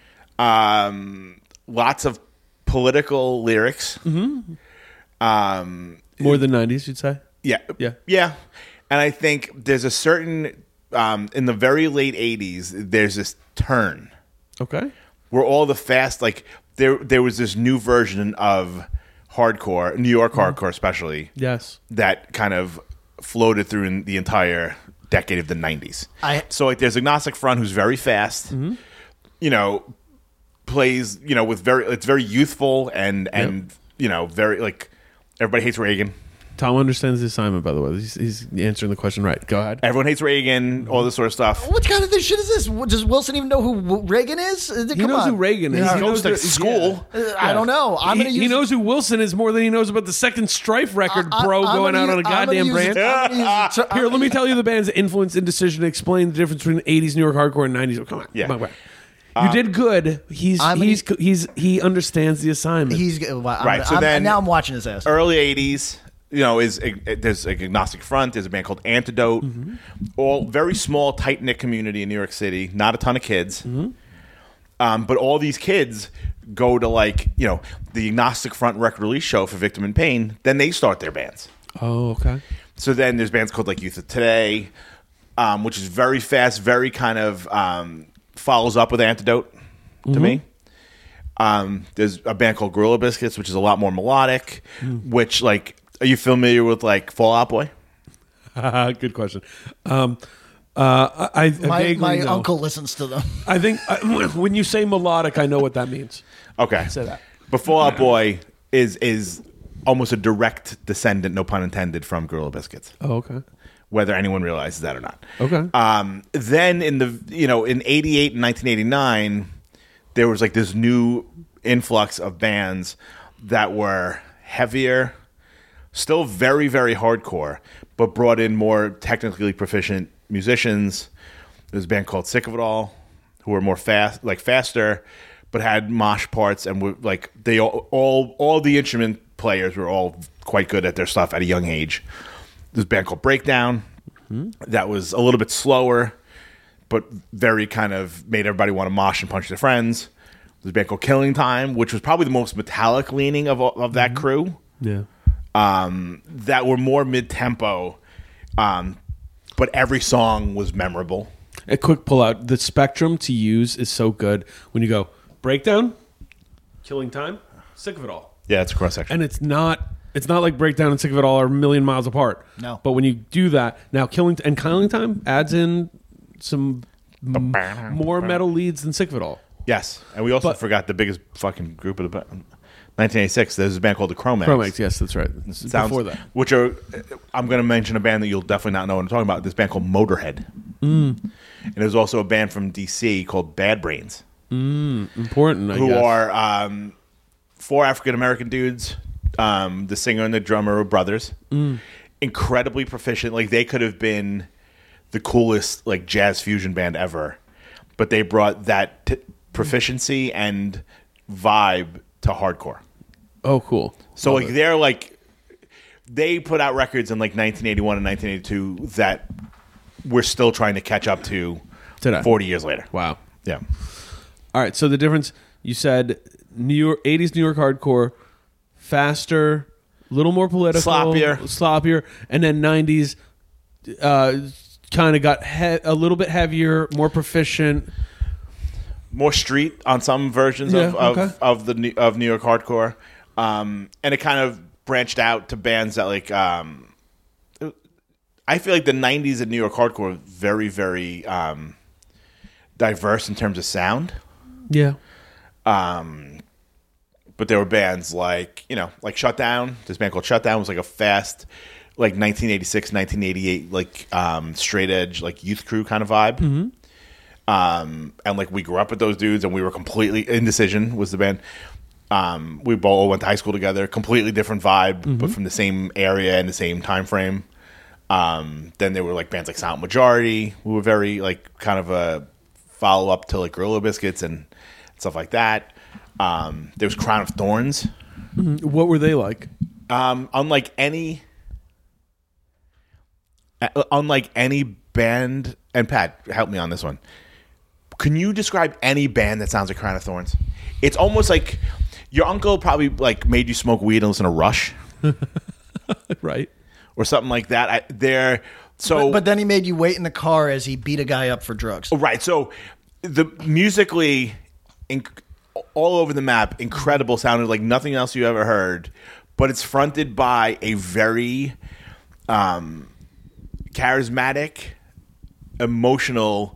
B: Lots of political lyrics. Mm-hmm.
G: More than 90s, you'd say?
B: Yeah.
G: Yeah.
B: Yeah. And I think there's a certain in the very late 80s, there's this turn
G: Okay.
B: where all the fast, like there was this new version of hardcore, New York hardcore especially,
G: Yes.
B: that kind of floated through in the entire decade of the 90s. So like there's Agnostic Front, who's very fast, you know, plays, you know, with it's very youthful and you know, very like everybody hates Reagan.
G: Tom understands the assignment, by the way. He's answering the question right. Go ahead.
B: Everyone hates Reagan, all this sort of stuff.
E: What kind of this shit is this? Does Wilson even know who Reagan is?
G: He knows who Reagan is.
B: He
G: He
B: goes
G: knows
B: to
G: that-
B: school.
E: I don't know. I'm going to use.
G: He knows who Wilson is more than he knows about the second Strife record, bro, going out on a goddamn brand. Here, let me tell you the band's influence and decision to explain the difference between 80s New York hardcore and 90s. Oh, come on.
B: Yeah.
G: Come on. You did good. He understands the assignment.
B: Right, so then-
E: now I'm watching his ass.
B: Early 80s, you know, there's like Agnostic Front, there's a band called Antidote, all very small, tight-knit community in New York City, not a ton of kids. But all these kids go to like, you know, the Agnostic Front record release show for Victim in Pain, then they start their bands.
G: Oh, okay.
B: So then there's bands called like Youth of Today, which is very fast, very kind of follows up with Antidote to me. There's a band called Gorilla Biscuits, which is a lot more melodic, which like, are you familiar with like Fall Out Boy?
G: Good question. I
E: My
G: vaguely know.
E: uncle listens to them.
G: I think when you say melodic, I know what that means.
B: Okay.
G: Say that.
B: But Fall Out Boy is almost a direct descendant, no pun intended, from Gorilla Biscuits,
G: Oh, okay.
B: whether anyone realizes that or not.
G: Okay.
B: Then in in 88 and 1989, there was like this new influx of bands that were heavier, still very, very hardcore, but brought in more technically proficient musicians. There's a band called Sick of It All, who were more faster, but had mosh parts, and were like they all the instrument players were all quite good at their stuff at a young age. There's a band called Breakdown that was a little bit slower, but very kind of made everybody want to mosh and punch their friends. There's a band called Killing Time, which was probably the most metallic leaning of that crew.
G: Yeah.
B: That were more mid-tempo, but every song was memorable.
G: A quick pull out. The spectrum to use is so good when you go Breakdown, Killing Time, Sick of It All.
B: Yeah, it's a cross-section.
G: And it's not like Breakdown and Sick of It All are a million miles apart.
E: No.
G: But when you do that, now Killing Time adds in some more metal leads than Sick of It All.
B: Yes, and we also
G: But-
B: forgot the biggest fucking group of the 1986. There's a band called the Chromax.
G: Chromax, yes, that's right.
B: Sounds,
G: Before that.
B: which are I'm going to mention a band that you'll definitely not know what I'm talking about. This band called Motorhead, and there's also a band from DC called Bad Brains,
G: Important, I
B: who
G: guess.
B: are 4 African American dudes. The singer and the drummer are brothers. Incredibly proficient. Like they could have been the coolest like jazz fusion band ever, but they brought that proficiency and vibe to hardcore.
G: Oh, cool.
F: So
G: Love
F: like
G: it.
F: they put out records in like 1981 and 1982 that we're still trying to catch up to
G: Today.
F: 40 years later.
G: Wow.
F: Yeah.
G: All right. So the difference, you said 80s New York hardcore, faster, a little more political, sloppier, and then 90s kind of got a little bit heavier, more proficient.
F: More street on some versions of New York hardcore, and it kind of branched out to bands that like. I feel like the '90s in New York hardcore were very, very diverse in terms of sound.
G: Yeah.
F: But there were bands like like Shutdown. This band called Shutdown was like a fast, like 1986, 1988, like straight edge, like youth crew kind of vibe.
G: Mm-hmm.
F: And like we grew up with those dudes, and we were completely Indecision was the band. We both went to high school together, completely different vibe, but from the same area and the same time frame. Then there were like bands like Silent Majority, who were very like kind of a follow up to like Gorilla Biscuits and stuff like that. There was Crown of Thorns.
G: Mm-hmm. What were they like?
F: Unlike any band, and Pat, help me on this one. Can you describe any band that sounds like Crown of Thorns? It's almost like your uncle probably like made you smoke weed and listen to Rush,
G: Right.
F: or something like that.
E: But then he made you wait in the car as he beat a guy up for drugs.
F: Right. So the musically, all over the map, incredible, sounded like nothing else you ever heard. But it's fronted by a very charismatic, emotional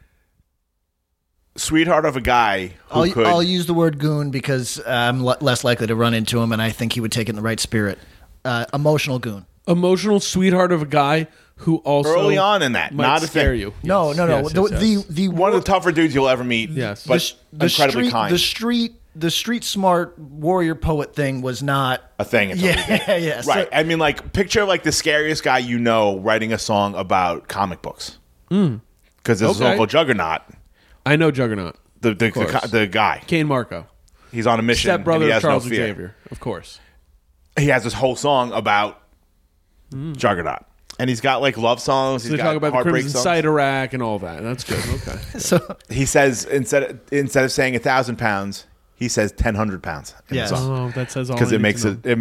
F: sweetheart of a guy who
E: I'll use the word goon because I'm less likely to run into him, and I think he would take it in the right spirit. Emotional goon.
G: Emotional sweetheart of a guy who also
F: early on in that,
G: might
F: not a
G: scare
F: thing.
G: you.
E: No.
G: Yes, yes.
E: The
F: One of the tougher dudes you'll ever meet.
G: Yes.
F: But incredibly kind.
E: The street smart warrior poet thing was not
F: A thing. Until we did.
E: yeah.
F: Right.
E: So,
F: I mean, like, picture like the scariest guy you know writing a song about comic books. Because there's a song
G: Okay.
F: called Juggernaut.
G: I know Juggernaut.
F: The guy.
G: Kane Marco.
F: He's on a mission.
G: Step brother
F: and he
G: of
F: has
G: Charles
F: no fear.
G: Xavier. Of course.
F: He has this whole song about Juggernaut. And he's got like love songs.
G: So
F: He's
G: they
F: got
G: talk about the
F: heartbreak
G: Crimson
F: songs.
G: Cider Rack and all that. That's good. Okay.
E: so
F: He says instead of saying 1,000 pounds, he says 1,000 pounds in
E: Yes.
F: the song
G: Oh, that says all.
F: because
G: I
F: it
G: need
F: makes
G: to know.
F: it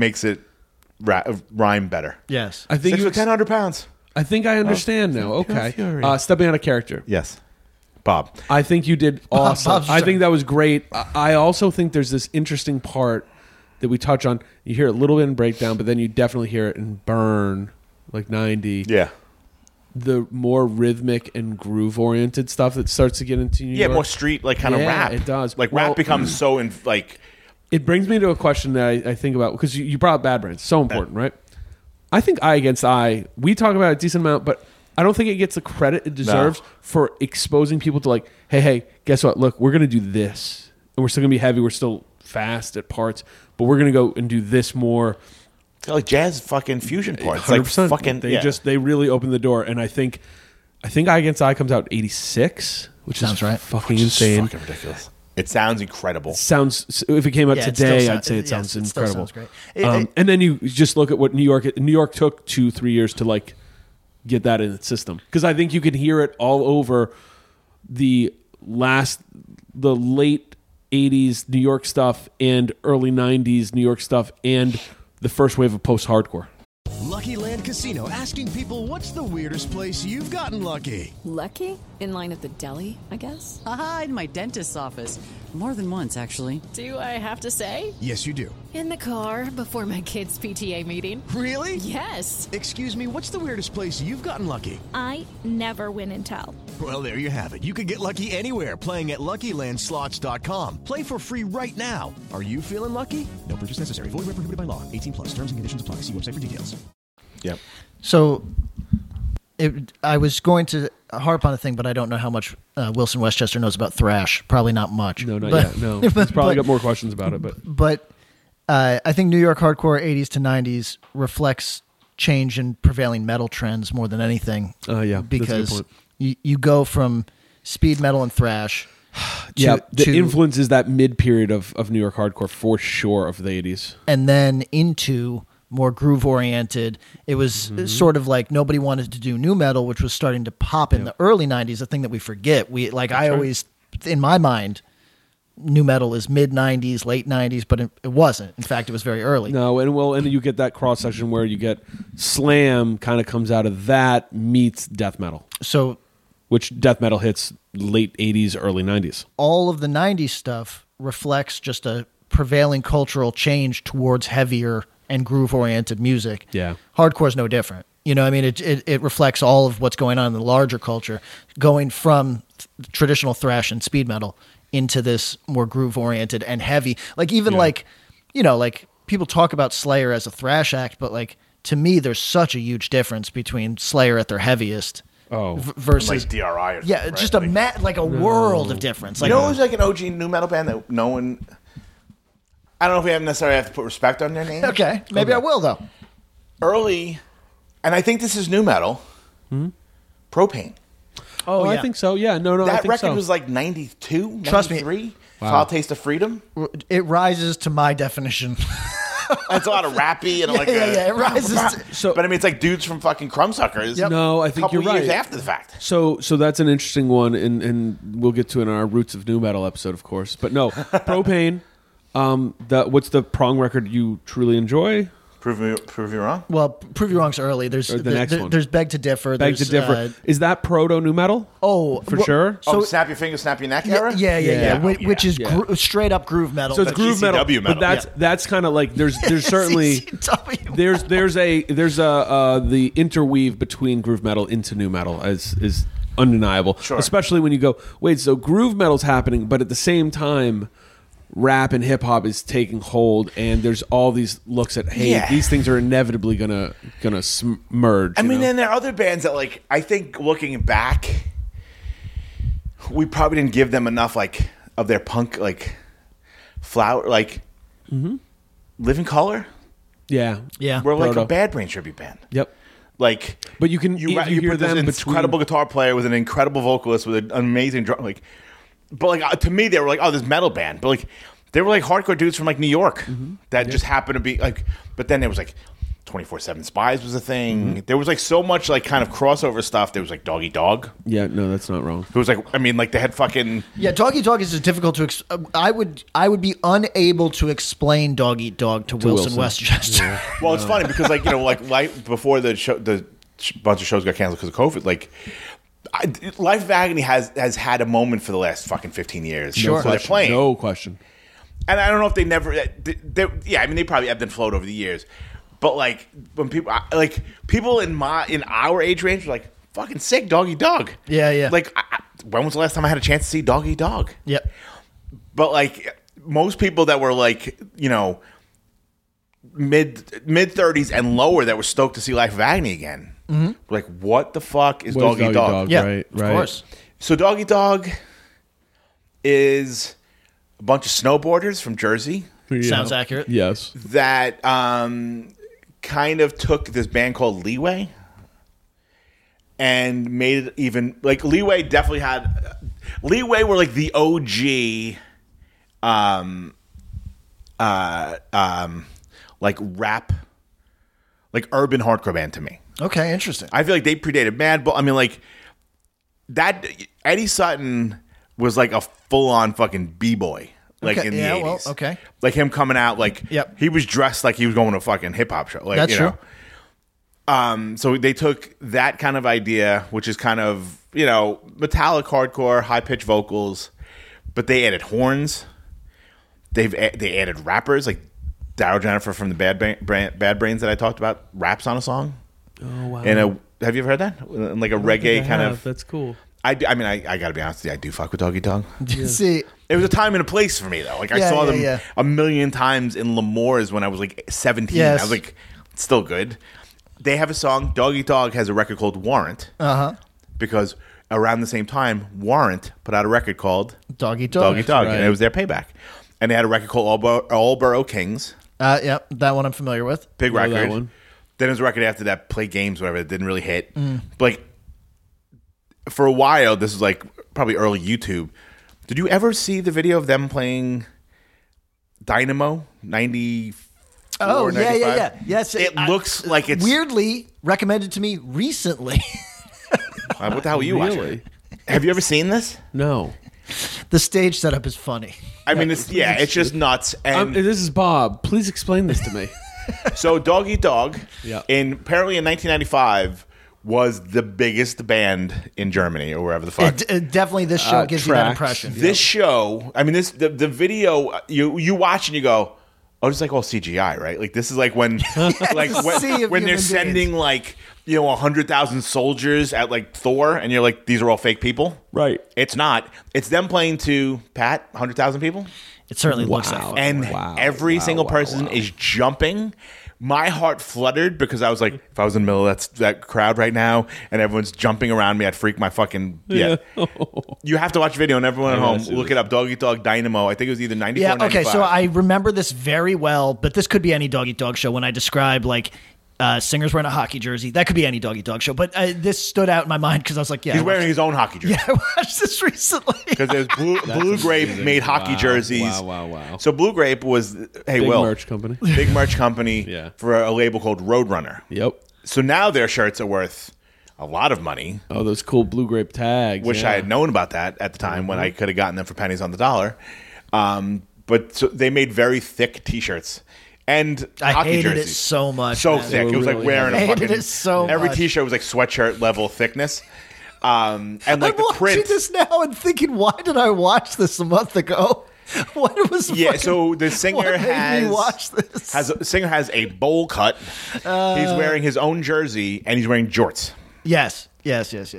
F: rhyme better.
E: yes.
G: I think
F: Six
G: you.
F: with 1,000 pounds.
G: I think I understand now. Okay. Stepping out of character.
F: Yes, Bob.
G: I think you did awesome.
E: Bob's
G: I
E: sorry.
G: think that was great. I also think there's this interesting part that we touch on. You hear it a little bit in Breakdown, but then you definitely hear it in Burn, like 90.
F: Yeah,
G: The more rhythmic and groove oriented stuff that starts to get into New York.
F: more street like kind of
G: Yeah,
F: rap.
G: it does.
F: Like
G: Well,
F: rap becomes so like
G: It brings me to a question that I think about because you brought up Bad Brains. So important, right? I think Eye Against Eye, we talk about it a decent amount, but I don't think it gets the credit it deserves for exposing people to like, hey, guess what? Look, we're going to do this. And we're still going to be heavy. We're still fast at parts, but we're going to go and do this more.
F: like jazz fucking fusion parts.
G: 100%.
F: Like fucking
G: They really opened the door. And I think Eye Against Eye comes out 86, which
E: Sounds
G: is
E: right.
G: fucking
F: It's
G: insane.
F: fucking ridiculous. It sounds incredible.
G: Sounds if it came out
E: Yeah, it
G: today,
E: still
G: I'd say it
E: sounds-
G: sounds
E: it still
G: incredible.
E: sounds great.
G: And then you just look at what New York took 2-3 years to like get that in its system because I think you can hear it all over the late 80s New York stuff and early 90s New York stuff and the first wave of post-hardcore.
H: Lucky Land Casino asking people, what's the weirdest place you've gotten lucky?
I: Lucky? In line at the deli, I guess?
J: Aha, in my dentist's office. More than once, actually.
I: Do I have to say?
H: Yes, you do.
I: In the car before my kids' PTA meeting.
H: Really?
I: Yes.
H: Excuse me, what's the weirdest place you've gotten lucky?
K: I never win and tell.
H: Well, there you have it. You can get lucky anywhere, playing at LuckyLandSlots.com. Play for free right now. Are you feeling lucky? No purchase necessary. Void where prohibited by law. 18+. Terms and conditions apply. See website for details.
F: Yep.
E: So I was going to harp on a thing, but I don't know how much Wilson Westchester knows about thrash. Probably not much.
G: No, not
E: But-
G: yet. No, he's probably got more questions about it,
E: But I think New York hardcore 80s to 90s reflects change in prevailing metal trends more than anything.
G: Yeah, that's a good
E: because
G: point.
E: you go from speed metal and thrash
G: The influence is that mid period of New York hardcore for sure of the 80s.
E: And then into more groove oriented. It was sort of like nobody wanted to do nu metal, which was starting to pop in the early 90s, a thing that we forget. Always, in my mind, nu metal is mid 90s, late 90s, but it wasn't. In fact, it was very early.
G: No, and you get that cross section where you get slam kind of comes out of that meets death metal.
E: So,
G: which death metal hits late 80s, early 90s.
E: All of the 90s stuff reflects just a prevailing cultural change towards heavier and groove-oriented music.
G: Yeah.
E: Hardcore is no different. You know, I mean, it reflects all of what's going on in the larger culture, going from traditional thrash and speed metal into this more groove-oriented and heavy. Like, even like people talk about Slayer as a thrash act, but like, to me, there's such a huge difference between Slayer at their heaviest versus
B: like DRI or something,
E: yeah,
B: right?
E: just a world of difference. Like,
F: you know, it was like an OG nu metal band that no one. I don't know if we have necessarily have to put respect on their name.
E: Okay, maybe I will though.
F: Early, and I think this is nu metal. Propane.
G: Oh, I think so. Yeah, no, I
F: that
G: think
F: record
G: so.
F: was like 92,
E: Trust me.
F: 93.
G: Wow.
F: Foul Taste of Freedom.
E: It rises to my definition.
F: It's a lot of rappy and
E: it rises.
F: But I mean, it's like dudes from fucking Crumbsuckers.
E: Yep.
G: No, I think you're right.
F: Years after the fact.
G: So that's an interesting one, and we'll get to it in our Roots of Nu Metal episode, of course. But no, Propane. What's the prong record you truly enjoy?
F: Prove me wrong.
E: Well, Prove You Wrong's early. There's
G: next one.
E: There's Beg to Differ.
G: Beg to Differ. Is that proto nu metal?
E: Oh,
G: for sure.
F: So Snap Your Finger, Snap Your Neck era.
E: Yeah. Which is straight up groove metal.
G: So it's groove metal,
F: GCW metal.
G: but that's kind of like there's certainly there's the interweave between groove metal into nu metal is undeniable.
F: Sure.
G: Especially when you go, wait, so groove metal's happening, but at the same time, rap and hip hop is taking hold, and there's all these looks at these things are inevitably gonna merge.
F: I mean, and there are other bands that, like, I think looking back, we probably didn't give them enough like of their punk flower Living Color.
E: Yeah.
F: We're like
G: Proto.
F: a Bad Brain tribute band.
G: Yep.
F: Like,
G: but you can
F: you
G: hear
F: put this
G: them
F: incredible guitar player with an incredible vocalist with an amazing drum, but like to me they were like, oh, this metal band, but like they were like hardcore dudes from like New York that just happened to be like. But then there was like 24/7 Spies was a thing. There was like so much like kind of crossover stuff. There was like Dog Eat Dog.
G: Yeah, no, that's not wrong.
F: It was like, I mean, like they had fucking
E: Dog Eat Dog is difficult to. I would be unable to explain Dog Eat Dog to Wilson Westchester.
G: Yeah.
F: Well, it's funny because like, you know, like before the show, bunch of shows got canceled because of COVID. Like, Life of Agony has had a moment for the last fucking 15 years.
E: Sure,
F: so they're playing.
G: No question.
F: And I don't know if they never. I mean, they probably ebbed and flowed over the years. But like when people in our age range were like, fucking sick, Dog Eat Dog.
E: Yeah.
F: Like, when was the last time I had a chance to see Dog Eat Dog?
E: Yep.
F: But like most people that were like, you know, mid 30s and lower that were stoked to see Life of Agony again. Like, what the fuck is Dog Eat Dog?
E: Yeah,
G: right.
E: Of course.
F: So Dog Eat Dog is a bunch of snowboarders from Jersey.
E: Sounds accurate.
G: Yes.
F: That kind of took this band called Leeway and made it even like Leeway definitely had Leeway were like the OG like rap, like urban hardcore band to me.
E: Okay, interesting.
F: I feel like they predated Madball. I mean, like that Eddie Sutton was like a full on fucking b-boy. Like in the 80s.
E: Well, okay.
F: Like him coming out, like he was dressed like he was going to a fucking hip hop show. Like,
E: that's true.
F: So they took that kind of idea, which is kind of, you know, metallic hardcore, high pitched vocals, but they added horns. They added rappers like Daryl Jennifer from the Bad Brains that I talked about raps on a song.
G: Oh wow!
F: And have you ever heard that? In like a reggae kind of.
G: That's cool.
F: I mean, I got to be honest with you. I do fuck with Dog Eat Dog.
E: See,
F: it was a time and a place for me, though. Like, I saw them a million times in L'Amour's when I was like 17.
E: Yes.
F: I was like, it's still good. They have a song. Dog Eat Dog has a record called Warrant. Because around the same time, Warrant put out a record called
E: Dog Eat Dog.
F: Dog Eat Dog.
G: Right.
F: And it was their payback. And they had a record called Allboro Kings.
E: Yep, that one I'm familiar with.
F: Big
G: Know
F: record.
G: that one.
F: Then there was a record after that, Play Games, whatever, that didn't really hit. But like, for a while, this was like probably early YouTube. Did you ever see the video of them playing Dynamo 94?
E: Oh,
F: 95?
E: yeah. Yes.
F: It looks like it's
E: weirdly recommended to me recently.
F: What the hell are you watching? Have you ever seen this?
G: No.
E: The stage setup is funny.
F: I mean, it's just nuts. And
G: This is Bob. Please explain this to me.
F: so Dog Eat Dog,
G: Yeah.
F: apparently in 1995, was the biggest band in Germany or wherever the fuck.
E: Definitely this show gives you that impression.
F: This show, I mean, the video, you watch and you go, oh, it's like all CGI, right? Like this is like when when they're sending like 100,000 soldiers at like Thor, and you're like, these are all fake people,
G: Right.
F: It's not. It's them playing to Pat 100,000 people,
E: It certainly looks like fun.
F: and every single person is jumping. My heart fluttered because I was like, if I was in the middle of that crowd right now and everyone's jumping around me, I'd freak my fucking You have to watch the video, and everyone at home, look it up. Dog Eat Dog Dynamo. I think it was either 94 or 95.
E: Okay, so I remember this very well, but this could be any Dog Eat Dog show. When I describe like singers wearing a hockey jersey, that could be any Dog Eat Dog show. But this stood out in my mind because I was like,
F: he's wearing his own hockey jersey.
E: Yeah, I watched this recently.
F: Because there's Blue Grape made hockey jerseys.
G: Wow.
F: So Blue Grape was,
G: Big merch company.
F: Big merch company
G: Yeah.
F: for a label called Roadrunner.
G: Yep.
F: So now their shirts are worth a lot of money.
G: Oh, those cool Blue Grape tags.
F: Wish I had known about that at the time when I could have gotten them for pennies on the dollar. But so they made very thick T-shirts and
E: I
F: hockey
E: hated
F: jerseys.
E: it so much.
F: So
E: man.
F: thick. It was like
G: really
F: wearing a
E: hated
F: fucking...
E: it so
F: every
E: much.
F: T-shirt was like sweatshirt level thickness. And like
E: I'm
F: the
E: watching
F: print...
E: this now and thinking, why did I watch this a month ago? What was
F: so the singer
E: what made me watch this?
F: the singer has a bowl cut. He's wearing his own jersey and he's wearing jorts.
E: Yes.
F: There's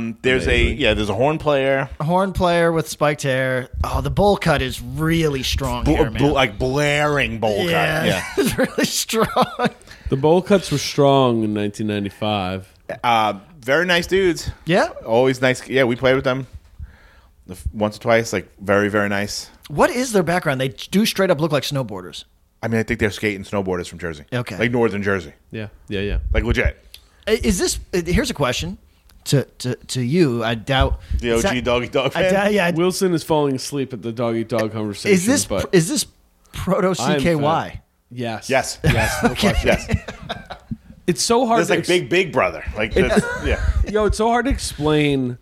F: a horn player,
E: A horn player with spiked hair. Oh, the bowl cut is really strong here, man.
F: like blaring bowl cut. Yeah.
E: It's really strong.
G: The bowl cuts were strong in 1995.
F: Very nice dudes.
E: Yeah.
F: Always nice. Yeah, we played with them once or twice. Like very, very nice.
E: What is their background? They do straight up look like snowboarders.
F: I mean, I think they're skating snowboarders from Jersey.
E: Okay.
F: Like northern Jersey.
G: Yeah.
F: Like legit.
E: Is this? Here's a question to you. I doubt
F: The OG Dog Eat Dog fan?
G: Wilson is falling asleep at the Dog Eat Dog conversation.
E: Is this
G: but
E: proto CKY?
G: Yes.
F: Yes.
G: No question.
F: Yes.
G: It's so hard.
F: It's like Big Brother. Like that's,
G: Yo, it's so hard to explain.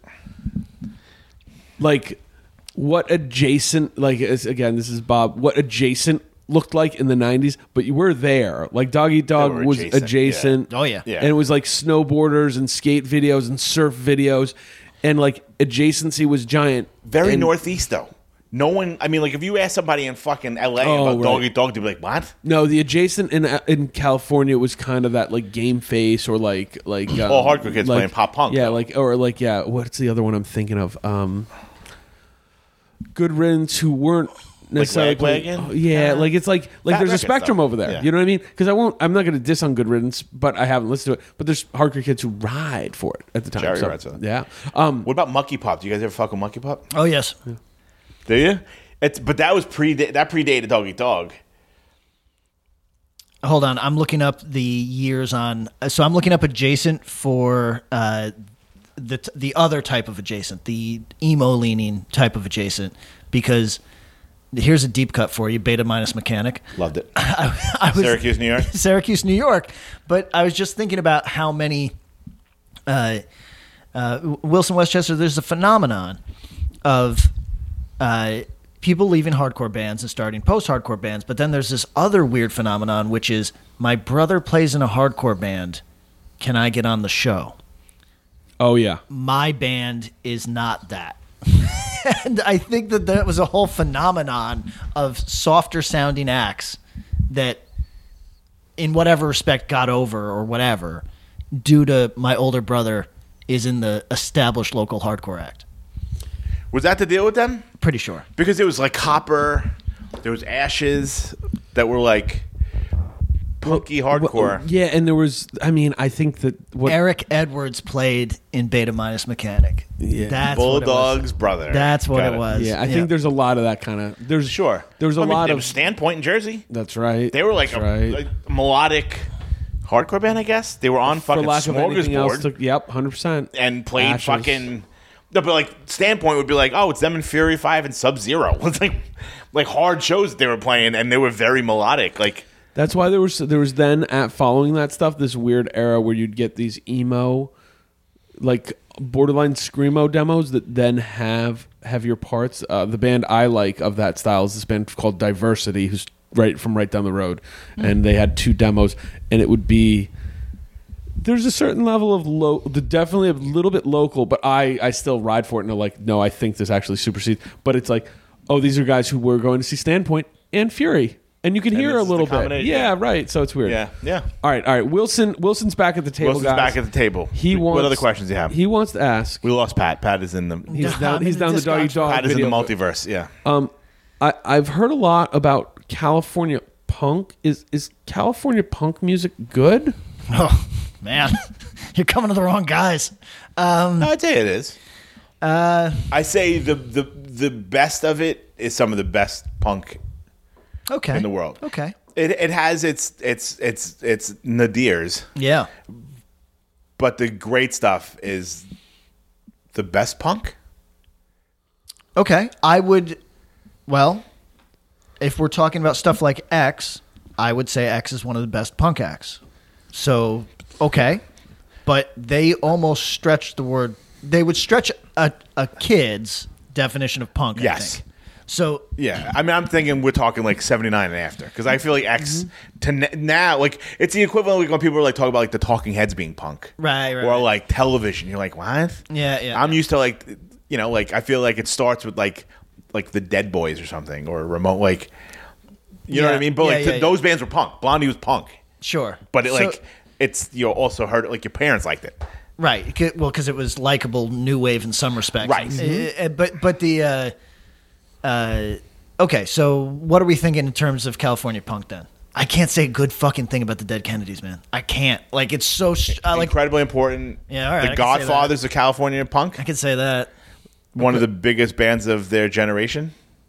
G: Like what adjacent, like again, this is Bob. What adjacent looked like in the 90s, but you were there. Like Dog Eat Dog was adjacent.
E: Oh yeah.
G: And it was like snowboarders and skate videos and surf videos, and like adjacency was giant.
F: Very Northeast though. No one. I mean, like if you ask somebody in fucking LA about Dog Eat Dog, they'd be like, "What?"
G: No, the adjacent in California was kind of that like Game Face or like
F: all hardcore kids playing pop punk.
G: Yeah, what's the other one I'm thinking of? Good Riddance, who weren't necessarily
F: Lagwagon?
G: it's like
F: Fat
G: there's a
F: Records,
G: spectrum
F: though.
G: over there.
F: Yeah.
G: You know what I mean? Because I'm not going to diss on Good Riddance, but I haven't listened to it. But there's hardcore kids who ride for it at the time.
F: Jerry rides for it.
G: Yeah.
F: What about Monkey Pop? Do you guys ever fuck with Monkey Pop?
E: Oh yes.
F: Yeah. Do you? But that was predated Dog Eat Dog.
E: Hold on, I'm looking up the years on. So I'm looking up adjacent for the other type of adjacent, the emo leaning type of adjacent, because here's a deep cut for you. Beta Minus Mechanic.
F: Loved it.
E: I was
F: Syracuse, New York.
E: Syracuse, New York. But I was just thinking about how many Wilson Westchester. There's a phenomenon of people leaving hardcore bands and starting post-hardcore bands, but then there's this other weird phenomenon, which is my brother plays in a hardcore band. Can I get on the show?
G: Oh yeah.
E: My band is not that. And I think that was a whole phenomenon of softer sounding acts that in whatever respect got over or whatever due to my older brother is in the established local hardcore act.
F: Was that the deal with them?
E: Pretty sure.
F: Because it was like Copper, there was Ashes that were like punky hardcore.
G: Yeah, and there was. I mean, I think that
E: Eric Edwards played in Beta Minus Mechanic.
G: Yeah,
E: that's
F: Bulldog's brother.
E: That's what it was.
G: Yeah, I think there's a lot of that kind of. There's a lot
F: there
G: of
F: was Standpoint in Jersey.
G: That's right.
F: They were like a melodic hardcore band, I guess. They were on fucking
G: For lack of anything else,
F: Smorgasbord.
G: yep, 100%.
F: And played
G: Ashes.
F: fucking No, but like Standpoint would be like, oh, it's them and Fury 5 and Sub-Zero. It's like hard shows that they were playing, and they were very melodic. Like
G: That's why there was then at following that stuff this weird era where you'd get these emo, like borderline screamo demos that then have heavier parts. The band I like of that style is this band called Diversity, who's right down the road, and they had 2 demos, and it would be. There's a certain level of definitely a little bit local, but I still ride for it, and I'm like, no, I think this actually supersedes. But it's like, oh, these are guys who were going to see Standpoint and Fury, and you can hear a little bit. Yeah, right. So it's weird.
F: Yeah.
G: All right. Wilson's back at the table.
F: Wilson's back at the table. What other questions do you have?
G: He wants to ask.
F: We lost Pat. Pat is in the.
G: He's down the doggy dog.
F: Pat is in the
G: video.
F: multiverse. Yeah.
G: I've heard a lot about California punk. Is California punk music good?
E: Oh man, you're coming to the wrong guys.
F: No, I'd say it is. I say the best of it is some of the best punk. In the world.
E: Okay.
F: It has its nadirs.
E: Yeah.
F: But the great stuff is the best punk.
E: Okay. If we're talking about stuff like X, I would say X is one of the best punk acts. So, okay. But they almost stretch the word. They would stretch a kid's definition of punk, I think. So
F: yeah, I mean, I'm thinking we're talking like 79 and after, because I feel like X to now, like it's the equivalent of when people are like talking about like the Talking Heads being punk,
E: right,
F: or like television. You're like, what?
E: Yeah.
F: I'm used to like, like I feel like it starts with like the Dead Boys or something, or Remote, like, you know what I mean? But those bands were punk. Blondie was punk,
E: sure,
F: but it's you also heard it like your parents liked it,
E: right? Well, because it was likable new wave in some respects,
F: right?
E: But the. Okay, so what are we thinking in terms of California punk then? I can't say a good fucking thing about the Dead Kennedys, man. I can't. Like, it's so
F: incredibly important.
E: Yeah, all right.
F: The Godfathers of California punk.
E: I can say that.
F: One of the biggest bands of their generation.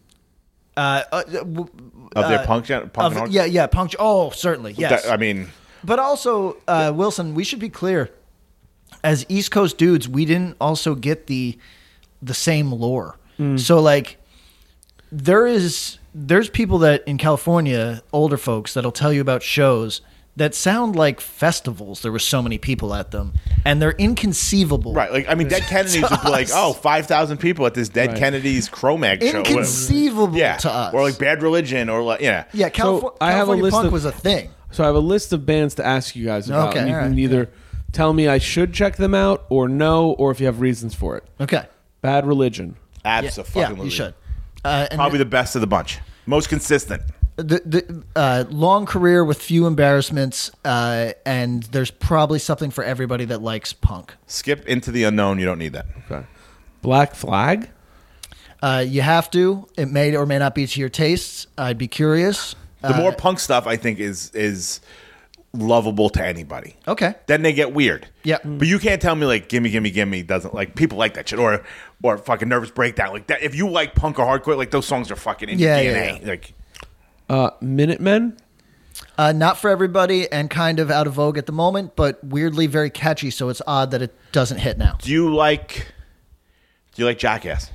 F: Of their punk and
E: yeah, punk. Oh, certainly, yes.
F: I mean,
E: but also, Wilson, we should be clear. As East Coast dudes, we didn't also get the same lore. So, like. There's people that in California, older folks, that'll tell you about shows that sound like festivals. There were so many people at them, and they're inconceivable.
F: Right. Like, I mean, Dead Kennedys would be like, 5,000 people at this Dead Kennedys Cro-Mag show.
E: Inconceivable to us.
F: Or like Bad Religion, or like,
E: Yeah,
G: I have a
E: California
G: list
E: punk
G: of,
E: was a thing.
G: So I have a list of bands to ask you guys about.
E: Okay,
G: and you can either tell me I should check them out, or no, or if you have reasons for it.
E: Okay.
G: Bad Religion.
F: Absolutely.
E: Yeah, you should.
F: Probably the best of the bunch. Most consistent.
E: The long career with few embarrassments, and there's probably something for everybody that likes punk.
F: Skip Into the Unknown. You don't need that.
G: Okay. Black Flag?
E: You have to. It may or may not be to your tastes. I'd be curious.
F: The more punk stuff, I think, is lovable to anybody.
E: Okay.
F: Then they get weird.
E: Yeah.
F: But you can't tell me like Gimme Gimme Gimme doesn't, like, people like that shit, or fucking Nervous Breakdown, like that. If you like punk or hardcore, like those songs are fucking in your DNA.
E: Yeah.
F: Like
G: Minutemen?
E: Not for everybody, and kind of out of vogue at the moment, but weirdly very catchy, so it's odd that it doesn't hit now.
F: Do you like Jackass?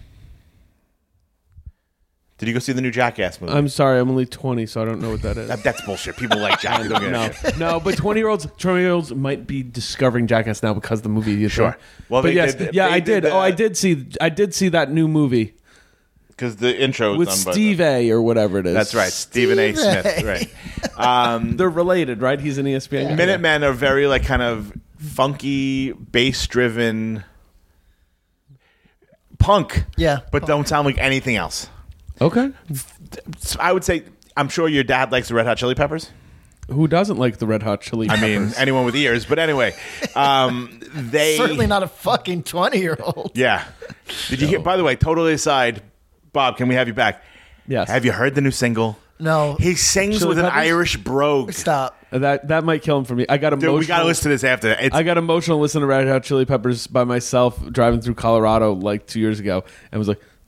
F: Did you go see the new Jackass movie?
G: I'm sorry, I'm only 20, so I don't know what that is.
F: That's bullshit. People like Jackass.
G: No, but 20-year-olds might be discovering Jackass now because of the movie.
F: Sure. Well,
G: but I did. I did see that new movie.
F: Because the intro
G: with Steve A. or whatever it is.
F: That's right, Stephen A. Smith. Right.
G: They're related, right? He's an ESPN guy.
F: Minutemen are very like kind of funky, bass-driven punk.
E: Yeah,
F: but don't sound like anything else.
G: Okay.
F: I would say, I'm sure your dad likes the Red Hot Chili Peppers.
G: Who doesn't like the Red Hot Chili Peppers?
F: I mean, anyone with ears. But anyway, they
E: certainly not a fucking 20-year-old.
F: Yeah. Did you hear? By the way, totally aside, Bob, can we have you back?
G: Yes.
F: Have you heard the new single?
E: No.
F: He sings
G: Chili
F: with
G: Peppers?
F: an Irish brogue.
E: Stop.
G: That might kill him for me. I got emotional.
F: Dude, we got to listen to this after.
G: I got emotional listening to Red Hot Chili Peppers by myself driving through Colorado like 2 years ago, and was like,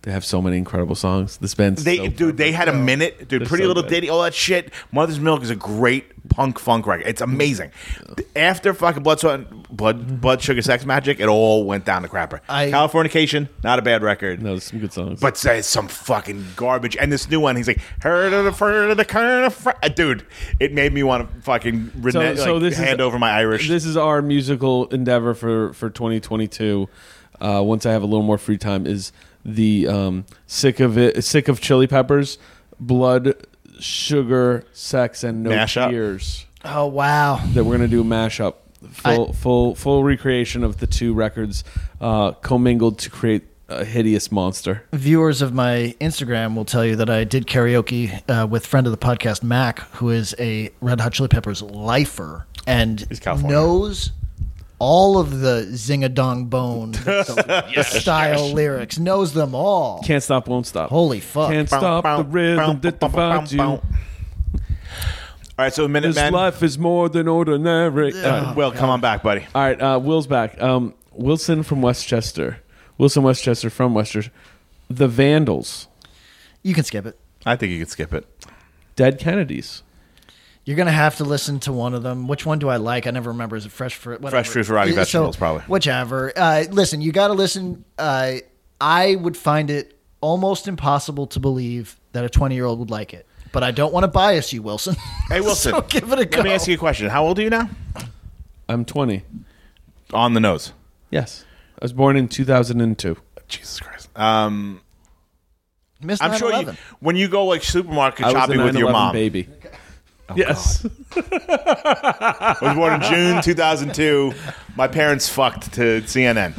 G: They have so many incredible songs. This band's
F: They
G: so
F: they had a minute, dude.
G: They're
F: Pretty
G: so
F: Little
G: good.
F: Ditty, all that shit. Mother's Milk is a great punk funk record. It's amazing. After fucking Blood Sugar Sex Magic, it all went down the crapper. Californication, not a bad record.
G: No, there's some good songs.
F: But there's some fucking garbage. And this new one, he's like, heard of the kind of dude. It made me want to fucking hand over my Irish.
G: This is our musical endeavor for 2022. Once I have a little more free time, is the sick of Chili Peppers, Blood, Sugar, Sex, and No
F: Mashup.
G: Tears.
E: Oh wow!
G: That we're gonna do a mashup, full recreation of the two records, commingled to create a hideous monster.
E: Viewers of my Instagram will tell you that I did karaoke with friend of the podcast Mac, who is a Red Hot Chili Peppers lifer and knows all of the Zing-a-Dong Bone style lyrics, knows them all.
G: Can't stop, won't stop.
E: Holy fuck!
G: Can't stop the rhythm that divides you.
F: All right, so
G: This life is more than ordinary.
F: Will, come on back, buddy.
G: All right, Will's back. Wilson from Westchester. Wilson Westchester from Westchester. The Vandals.
E: You can skip it.
F: I think you could skip it.
G: Dead Kennedys.
E: You're going to have to listen to one of them. Which one do I like? I never remember. Is it Fresh Fruit?
F: Fresh Fruit for Rotting Vegetables, probably.
E: Whichever. Listen, you got to listen. I would find it almost impossible to believe that a 20-year-old would like it. But I don't want to bias you, Wilson.
F: Hey, Wilson.
E: So give it a go.
F: Let me ask you a question. How old are you now?
G: I'm 20.
F: On the nose.
G: Yes. I was born in 2002.
F: Jesus Christ.
E: Missed
F: I'm sure
E: 9/11.
F: when you go like supermarket
G: I was
F: shopping
G: a
F: with your
G: 9/11
F: mom.
G: baby. Yes.
F: I was born in June 2002. My parents fucked to CNN.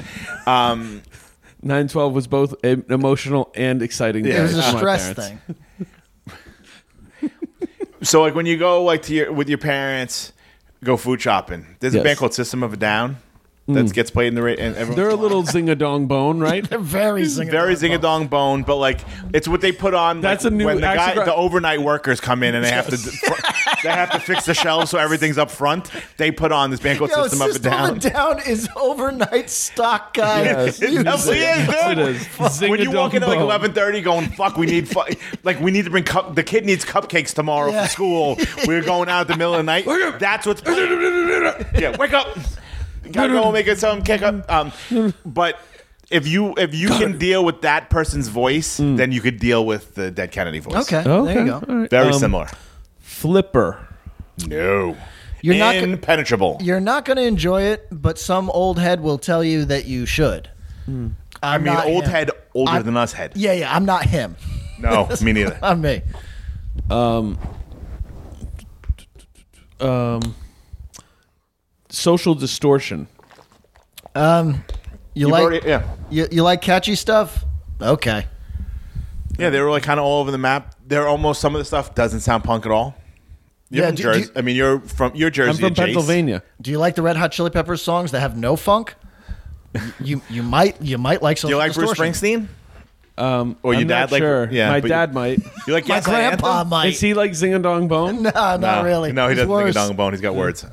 G: 9/12 was both an emotional and exciting.
F: Yeah,
E: It was a
G: day for my
E: stress
G: parents.
E: thing.
F: So like when you go like to with your parents, go food shopping. There's a
G: Yes.
F: band called System of a Down that gets played in the and everyone.
G: They're a little zing-a-dong bone, right?
E: They're very
F: very zing-a-dong bone, but like it's what they put on.
G: That's
F: like,
G: a new
F: when
G: Axel
F: the overnight workers come in and they have to fix the shelves so everything's up front. They put on this band called
E: Yo,
F: System of a
E: System
F: Down.
E: of a Down is overnight stock guy.
G: Yes.
F: It definitely is, dude.
G: It is.
F: When you walk into like
G: Zing-a-dong-bone.
F: 11:30, going fuck, we need we need to bring the kid needs cupcakes tomorrow
E: Yeah.
F: for school. We're going out at the middle of the night. That's what's yeah. Wake up. Gotta go make it some kick up. But if you can deal with that person's voice, then you could deal with the Dead Kennedy voice.
E: Okay, there you go.
G: All right.
F: Very similar.
G: Flipper.
F: No.
E: You're not gonna-
F: impenetrable.
E: You're not going to enjoy it, but some old head will tell you that you should.
F: I mean,
E: not
F: old
E: him.
F: head, older than us head.
E: Yeah, I'm not him.
F: No, me neither.
E: I'm me.
G: Social Distortion.
E: You
F: You've
E: like
F: already- yeah.
E: you like catchy stuff? Okay.
F: Yeah, they were like kind of all over the map. They're almost some of the stuff doesn't sound punk at all. You're
E: Yeah,
F: from
E: do
F: Jersey.
E: you-
F: I mean, you're Jersey.
G: I'm from
F: adjacent.
G: Pennsylvania.
E: Do you like the Red Hot Chili Peppers songs that have no funk? You might like Social
F: Do you like Bruce
E: Distortion.
F: Springsteen? Or your
G: I'm
F: dad
G: not
F: like?
G: sure.
F: Yeah,
G: My
F: but
G: dad might.
F: You like
E: My
F: Yes, I
E: grandpa
F: Anthem?
E: might.
G: Is he like Zing-a-dong bone?
E: No, not really.
F: No, he
E: It's
F: doesn't
E: worse.
F: think a dong bone. He's got words.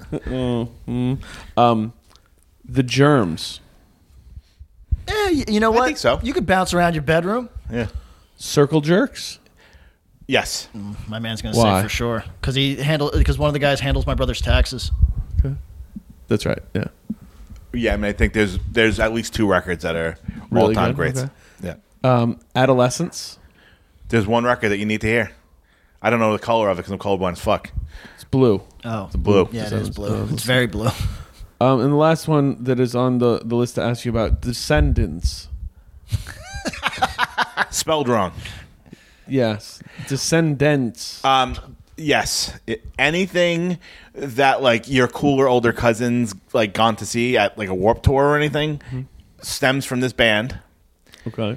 G: The Germs.
E: You know what?
F: think so.
E: You could bounce around your bedroom.
F: Yeah.
G: Circle Jerks.
F: Yes.
E: My man's gonna
G: Why?
E: say for sure because one of the guys handles my brother's taxes.
G: That's right. Yeah.
F: Yeah, I mean, I think there's at least two records that are
G: Really
F: all-time
G: good?
F: greats.
G: Okay.
F: Yeah.
G: Adolescence.
F: There's one record that you need to hear. I don't know the color of it because I'm colorblind as fuck.
G: It's blue.
E: Oh,
F: It's blue.
E: yeah, it is blue. It's very blue.
G: And the last one that is on the list to ask you about, Descendants.
F: Spelled wrong.
G: Yes. Descendants.
F: Yes. Anything that like your cooler older cousins like gone to see at like a Warped Tour or anything stems from this band.
G: Okay.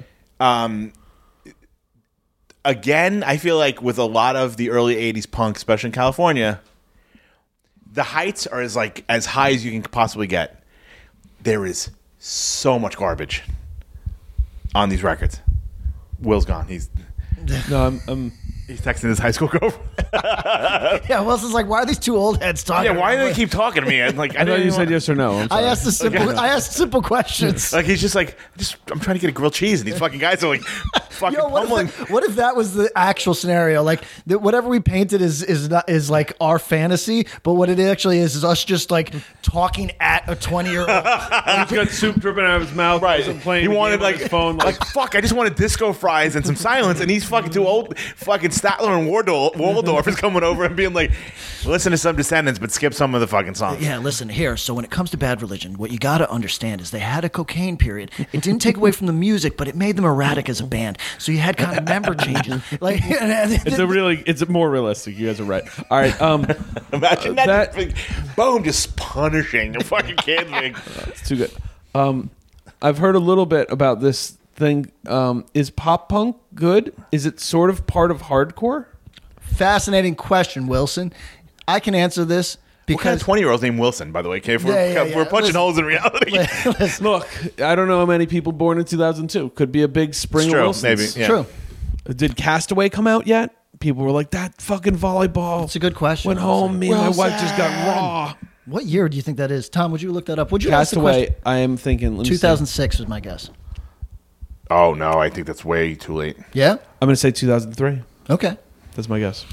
F: Again, I feel like with a lot of the early 80s punk, especially in California, the heights are as high as you can possibly get. There is so much garbage on these records. Will's gone. He's
G: No, I'm
F: He's texting his high school girlfriend.
E: Yeah, Wilson's like, why are these two old heads talking?
F: Yeah, why do they keep talking to me? I'm like,
G: I thought you said yes or no. I'm
E: I
G: sorry.
E: asked simple questions.
F: Like he's just like, I'm trying to get a grilled cheese, and these fucking guys are like, fucking
E: Yo,
F: pummeling.
E: what if that was the actual scenario? Like whatever we painted is like our fantasy, but what it actually is us just like talking at a 20-year-old.
G: He's got soup dripping out of his mouth.
F: Right.
G: Playing
F: He wanted
G: the game on
F: like
G: his phone.
F: like fuck. I just wanted disco fries and some silence, and he's fucking too old. Fucking Statler and Waldorf is coming over and being like, listen to some Descendants, but skip some of the fucking songs.
E: Yeah, listen here. So when it comes to Bad Religion, what you got to understand is they had a cocaine period. It didn't take away from the music, but it made them erratic as a band. So you had kind of member changes. Like
G: it's more realistic. You guys are right. All right.
F: Imagine that. Boom, just punishing the fucking kids. Like,
G: It's too good. I've heard a little bit about this thing. Is pop punk good? Is it sort of part of hardcore?
E: Fascinating question, Wilson. I can answer this
F: what kind
E: because
F: of 20-year-old's named Wilson, by the way? Okay, if we're punching
E: Listen.
F: holes in reality.
G: Look, I don't know how many people born in 2002. Could be a big spring
F: It's
G: of
F: true,
G: Wilsons.
F: maybe. Yeah.
E: true.
G: Did Castaway come out yet? People were like, that fucking volleyball.
E: It's a good question.
G: Went home. Me and my wife just got
E: Wilson.
G: raw.
E: What year do you think that is? Tom, would you look that up? Would you ask the question?
G: Castaway, I am thinking. let me see.
E: 2006 was my guess.
F: Oh no, I think that's way too late.
E: Yeah?
G: I'm going to say 2003.
E: Okay.
G: That's my guess.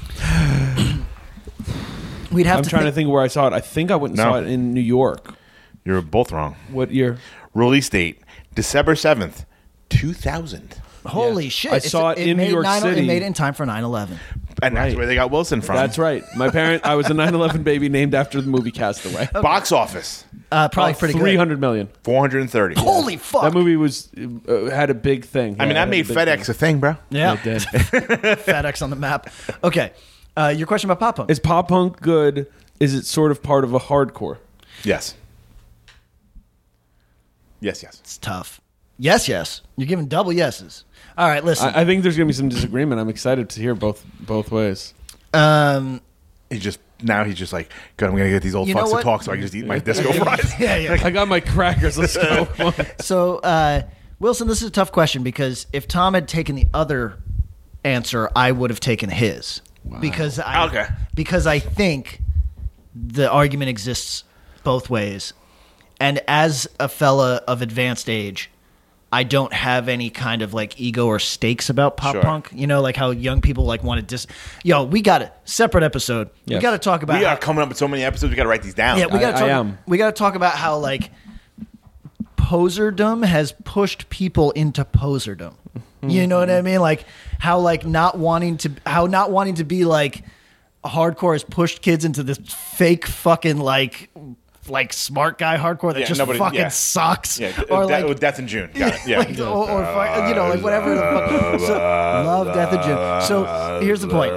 E: We'd have
G: I'm trying to think where I saw it. I think I went and
F: No.
G: saw it in New York.
F: You're both wrong.
G: What year?
F: Release date December 7th, 2000.
E: Holy
G: Yeah.
E: shit.
G: I saw it in New
E: made
G: York
E: 9
G: City.
E: It made it in time for 9/11.
F: And that's
G: Right.
F: where they got Wilson from.
G: That's right. I was a 9/11 baby named after the movie Castaway.
F: Box office,
E: Probably pretty good.
G: 300 million.
F: 430.
E: Holy fuck.
G: That movie was had a big thing.
F: I mean, that made FedEx a thing, bro.
E: Yeah.
G: It did.
E: FedEx on the map. Okay. Your question about pop punk.
G: Is pop punk good? Is it sort of part of a hardcore?
F: Yes. Yes.
E: It's tough. Yes, yes. You're giving double yeses. All right, listen.
G: I think there's going to be some disagreement. I'm excited to hear both ways.
F: He's just like, good, I'm going to get these old
E: You know
F: fucks to
E: what?
F: talk so I can just eat my disco fries.
E: yeah.
G: I got my crackers. Let's go.
E: So, Wilson, this is a tough question because if Tom had taken the other answer, I would have taken his. Because I think the argument exists both ways. And as a fella of advanced age, I don't have any kind of like ego or stakes about pop punk. You know, like how young people like want to we got a separate episode.
G: Yes.
E: We got to talk about
F: We are coming up with so many episodes. We got to write these down.
E: Yeah, we got to talk.
G: I am.
E: We got to talk about how like poserdom has pushed people into poserdom. You know what I mean? Like how not wanting to be like hardcore has pushed kids into this fake fucking like smart guy hardcore that fucking sucks.
F: Yeah,
E: or like
F: Death in June. Got it. Yeah.
E: like, or you know, like whatever the fuck. So, love Death of June. So here's the point.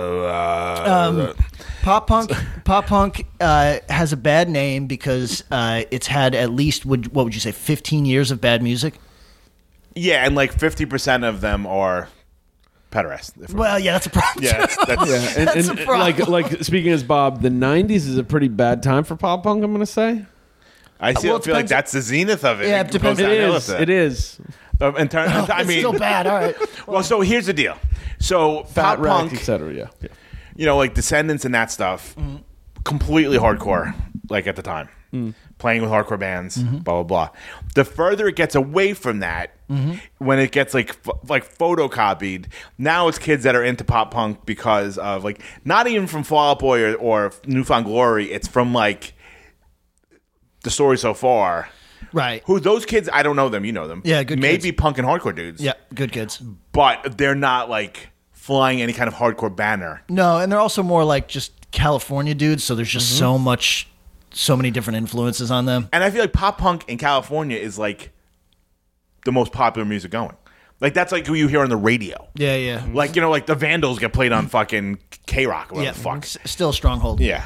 E: Pop punk has a bad name because it's had at least what would you say 15 years of bad music.
F: Yeah, and like 50% of them are pederasts.
E: Well, yeah, that's a problem.
F: Yeah, that's
E: That's a problem.
G: like speaking as Bob, the 90s is a pretty bad time for pop punk, I'm going to say.
F: I
E: Well,
F: feel
E: it
F: like
E: depends-
F: that's the zenith of it.
E: Yeah, it depends-
F: goes
G: It
F: downhill
G: is.
F: with
G: It is.
F: I
E: It's
F: mean,
E: still bad. All right.
F: well, so here's the deal. So
G: Fat
F: pop
G: Wreck,
F: punk,
G: etc. Yeah.
F: you know, like Descendants and that stuff, completely hardcore, like at the time. Playing with hardcore bands, blah, blah, blah. The further it gets away from that, when it gets like photocopied, now it's kids that are into pop punk because of like, not even from Fall Out Boy or Newfound Glory, it's from like The Story So Far.
E: Right.
F: Who those kids, I don't know them, you know them.
E: Yeah, good
F: Maybe
E: kids.
F: punk and hardcore dudes.
E: Yeah, good kids.
F: But they're not like flying any kind of hardcore banner.
E: No, and they're also more like just California dudes, so there's just so many different influences on them.
F: And I feel like pop punk in California is like the most popular music going. Like that's like who you hear on the radio.
E: Yeah, yeah.
F: Like, you know, like the Vandals get played on fucking K-Rock or whatever
E: Yeah,
F: the fuck.
E: still a stronghold.
F: Yeah.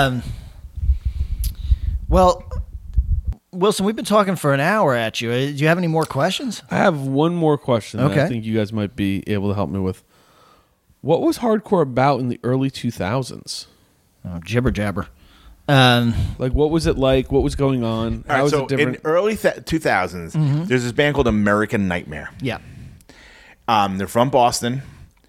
E: Well, Wilson, we've been talking for an hour at you. Do you have any more questions?
G: I have one more question that
E: Okay.
G: I think you guys might be able to help me with. What was hardcore about in the early 2000s?
E: Oh, jibber jabber.
G: Like, what was it like? What was going on?
F: All
G: How
F: right,
G: was
F: so
G: it different?
F: in early 2000s, there's this band called American Nightmare.
E: Yeah.
F: They're from Boston.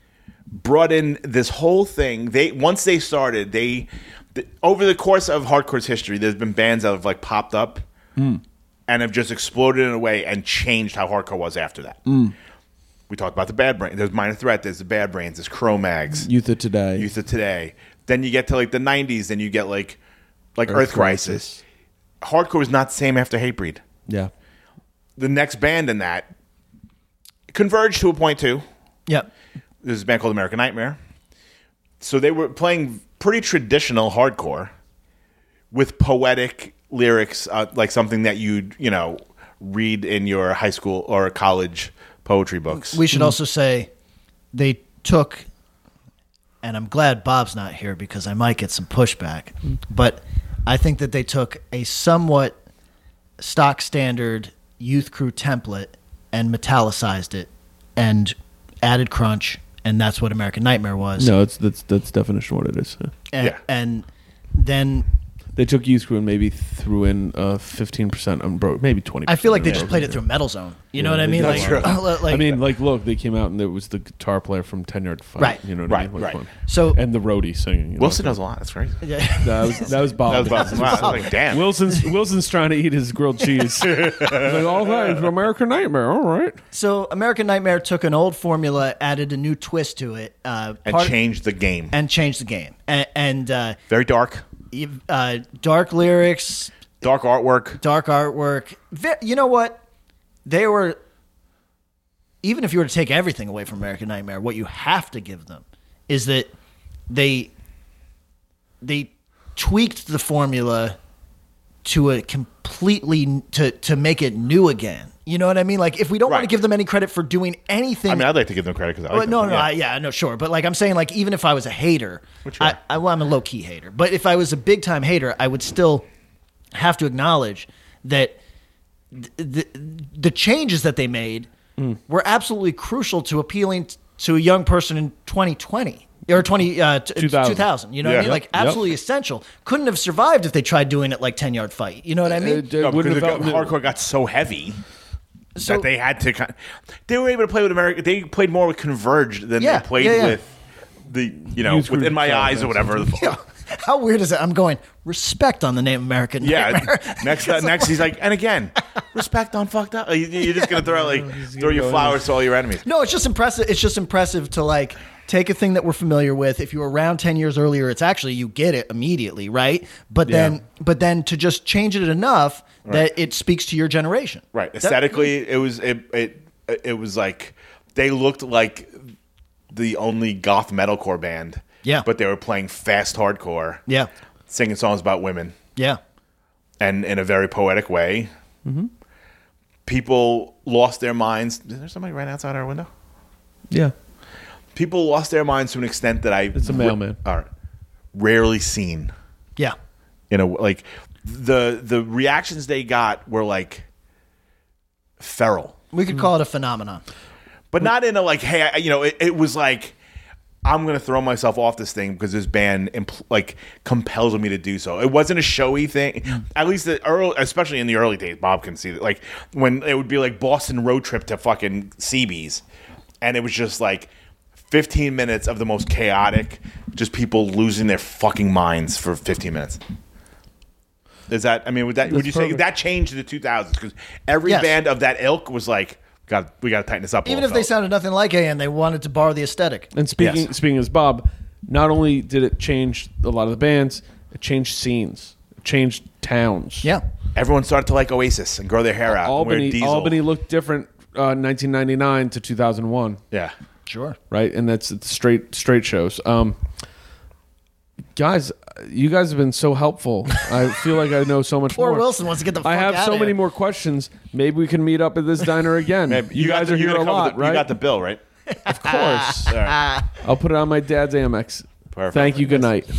F: brought in this whole thing. Once they started, over the course of hardcore's history, there's been bands that have like popped up and have just exploded in a way and changed how hardcore was after that. We talked about the Bad Brains. There's Minor Threat. There's the Bad Brains. There's Cro-Mags.
G: Youth of Today.
F: Then you get to like the 90s. Then you get like Earth Crisis. Hardcore was not the same after Hatebreed.
G: Yeah.
F: The next band in that converged to a point too.
E: Yep.
F: There's a band called American Nightmare. So they were playing pretty traditional hardcore with poetic lyrics, like something that you'd read in your high school or college poetry books.
E: We should also say they took, and I'm glad Bob's not here because I might get some pushback, but I think that they took a somewhat stock standard Youth Crew template and metallicized it and added crunch, and that's what American Nightmare was.
G: No, that's definition what it is.
E: And then
G: they took Youth Crew and maybe threw in 15% maybe 20%.
E: I feel like they just played it through Metal Zone. You know what I mean?
G: That's true.
E: Like,
G: I mean, look, they came out and there was the guitar player from 10 Yard Fight.
E: Right.
G: You know what I mean? Like,
F: Right.
E: So
G: and the roadie singing.
F: Wilson does a lot. That's crazy.
E: Yeah.
G: That was Bob.
F: Wow, I was like, damn.
G: Wilson's trying to eat his grilled cheese. Like, all right, American Nightmare. All right.
E: So American Nightmare took an old formula, added a new twist to it,
F: And changed the game.
E: And
F: Very dark.
E: Dark lyrics,
F: dark artwork.
E: You know what? They were, even if you were to take everything away from American Nightmare, what you have to give them is that they tweaked the formula to a completely to make it new again. You know what I mean? Like, if we don't want to give them any credit for doing anything,
F: I mean, I'd like to give them credit because I like them.
E: No, sure. But like I'm saying, like even if I was a hater, I'm a low key hater. But if I was a big time hater, I would still have to acknowledge that the changes that they made were absolutely crucial to appealing to a young person in 2020. Or 2000. You know what I mean? Like, absolutely essential. Couldn't have survived if they tried doing it like 10 Yard Fight. You know what I mean?
F: Hardcore got so heavy that they had to. They were able to play with America. They played more with Converge than they played with the with In My Eyes or whatever.
E: How weird is it? I'm going respect on the name American Nightmare.
F: Next he's like, and again, respect on fucked up. You're just gonna throw your flowers to all your enemies.
E: No, it's just impressive. It's just impressive to like take a thing that we're familiar with. If you were around 10 years earlier, it's actually you get it immediately, right? But then to just change it enough that it speaks to your generation.
F: Right. Aesthetically, it was like they looked like the only goth metalcore band.
E: Yeah.
F: But they were playing fast hardcore.
E: Yeah.
F: Singing songs about women.
E: Yeah.
F: And in a very poetic way. Mm-hmm. People lost their minds. Is there somebody right outside our window?
G: Yeah.
F: People lost their minds to an extent that
G: it's a mailman.
F: Rarely seen.
E: Yeah.
F: Like the reactions they got were like feral.
E: We could call it a phenomenon.
F: But not in a like, hey, it was like, I'm going to throw myself off this thing because this band compels me to do so. It wasn't a showy thing. At least especially in the early days, Bob can see that. Like when it would be like Boston road trip to fucking CB's, and it was just like 15 minutes of the most chaotic, just people losing their fucking minds for 15 minutes. Is that? I mean, would you say that changed in the 2000s? Because every band of that ilk was like, we got to tighten this up.
E: Even if they sounded nothing like AN, they wanted to borrow the aesthetic.
G: And speaking as Bob, not only did it change a lot of the bands, it changed scenes, it changed towns.
E: Yeah,
F: everyone started to like Oasis and grow their hair out.
G: Albany looked different 1999 to 2001.
F: Yeah,
E: sure.
G: Right, and that's straight shows. Guys, you guys have been so helpful. I feel like I know so much more.
E: Poor Wilson wants to get the fuck out
G: I have so
E: of
G: many
E: here.
G: more questions. Maybe we can meet up at this diner again. You guys are here a lot, right?
F: You got the bill, right?
G: Of course. Right. I'll put it on my dad's Amex.
F: Perfect.
G: Thank you. Good night.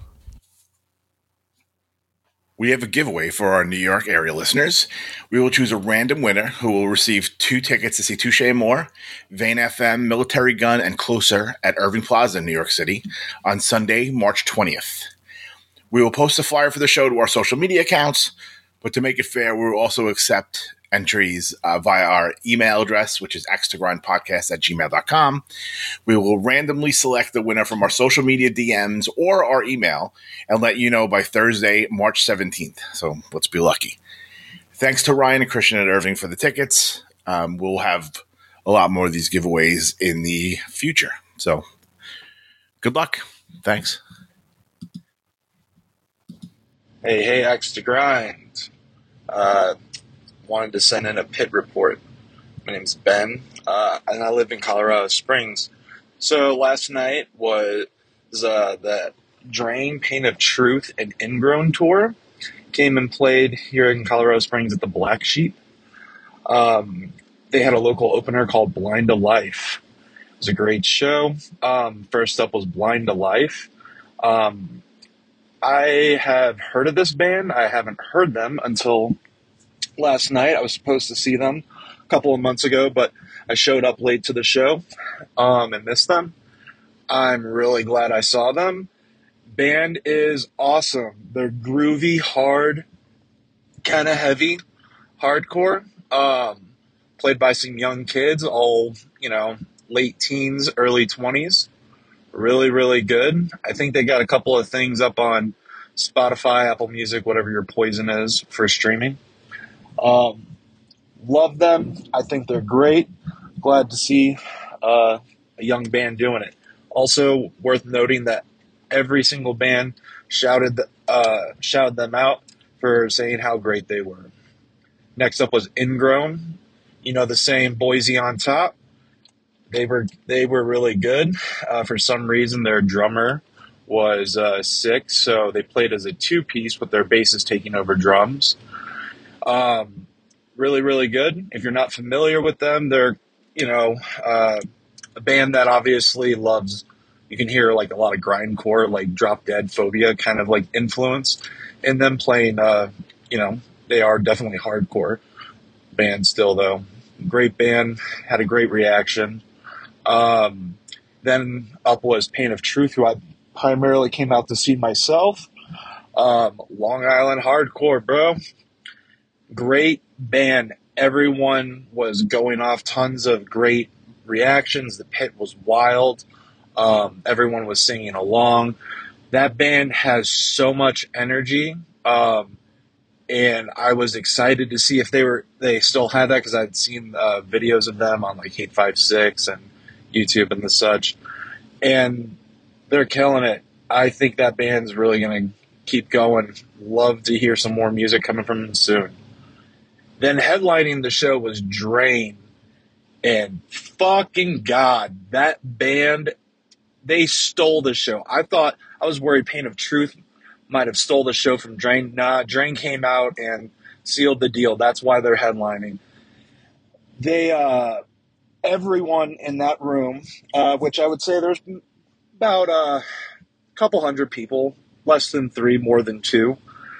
B: We have a giveaway for our New York area listeners. We will choose a random winner who will receive 2 tickets to see Touche Amore, Vane FM, Military Gun, and Closer at Irving Plaza in New York City on Sunday, March 20th. We will post a flyer for the show to our social media accounts, but to make it fair, we will also accept entries via our email address, which is axetogrindpodcast@gmail.com. We will randomly select the winner from our social media DMs or our email and let you know by Thursday, March 17th. So let's be lucky. Thanks to Ryan and Christian at Irving for the tickets. We'll have a lot more of these giveaways in the future. So good luck. Thanks.
L: Hey, Axe to Grind. Wanted to send in a pit report. My name's Ben, and I live in Colorado Springs. So last night was the Drain, Pain of Truth, and Ingrown tour. Came and played here in Colorado Springs at the Black Sheep. They had a local opener called Blind to Life. It was a great show. First up was Blind to Life. I have heard of this band. I haven't heard them until last night. I was supposed to see them a couple of months ago, but I showed up late to the show and missed them. I'm really glad I saw them. Band is awesome. They're groovy, hard, kind of heavy, hardcore. Played by some young kids, all, late teens, early 20s. Really, really good. I think they got a couple of things up on Spotify, Apple Music, whatever your poison is for streaming. Love them. I think they're great. Glad to see a young band doing it. Also worth noting that every single band shouted them out for saying how great they were. Next up was Ingrown. The same Boise on Top. They were really good. For some reason, their drummer was sick, so they played as a two-piece with their bassist taking over drums. Really, really good. If you're not familiar with them, they're a band that obviously loves. You can hear like a lot of grindcore, like Drop Dead, Phobia kind of like influence in them playing. They are definitely hardcore band still though. Great band, had a great reaction. Then up was Pain of Truth, who I primarily came out to see myself. Long Island hardcore, bro. Great band. Everyone was going off, tons of great reactions. The pit was wild. Everyone was singing along. That band has so much energy. And I was excited to see if they still had that, because I'd seen videos of them on like 856 and YouTube and the such. And they're killing it. I think that band's really going to keep going. Love to hear some more music coming from them soon. Then headlining the show was Drain. And fucking God, that band, they stole the show. I was worried Pain of Truth might have stole the show from Drain. Nah, Drain came out and sealed the deal. That's why they're headlining. Everyone in that room, which I would say there's about a couple hundred people, less than 3, more than 2,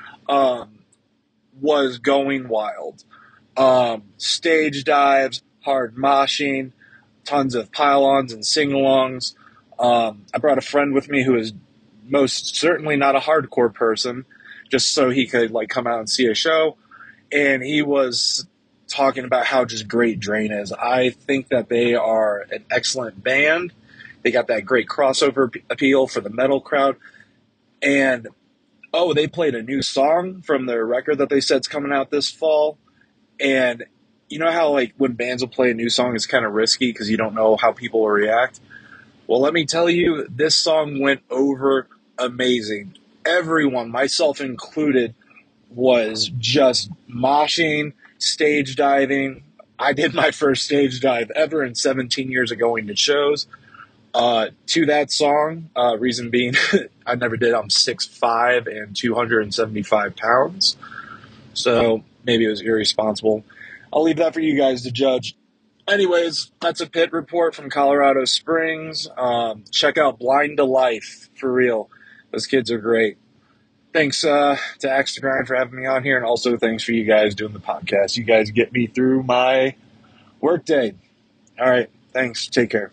L: was going wild. Stage dives, hard moshing, tons of pile-ons and sing-alongs. I brought a friend with me who is most certainly not a hardcore person, just so he could come out and see a show. And he was talking about how just great Drain is. I think that they are an excellent band. They got that great crossover appeal for the metal crowd. And, they played a new song from their record that they said's coming out this fall. And you know how, when bands will play a new song, it's kind of risky because you don't know how people will react? Well, let me tell you, this song went over amazing. Everyone, myself included, was just moshing, stage diving. I did my first stage dive ever in 17 years of going to shows. To that song, reason being, I never did. I'm 6'5" and 275 pounds. So maybe it was irresponsible. I'll leave that for you guys to judge. Anyways, that's a pit report from Colorado Springs. Check out Blind to Life, for real. Those kids are great. Thanks to Axe to Grind for having me on here, and also thanks for you guys doing the podcast. You guys get me through my workday. All right, thanks. Take care.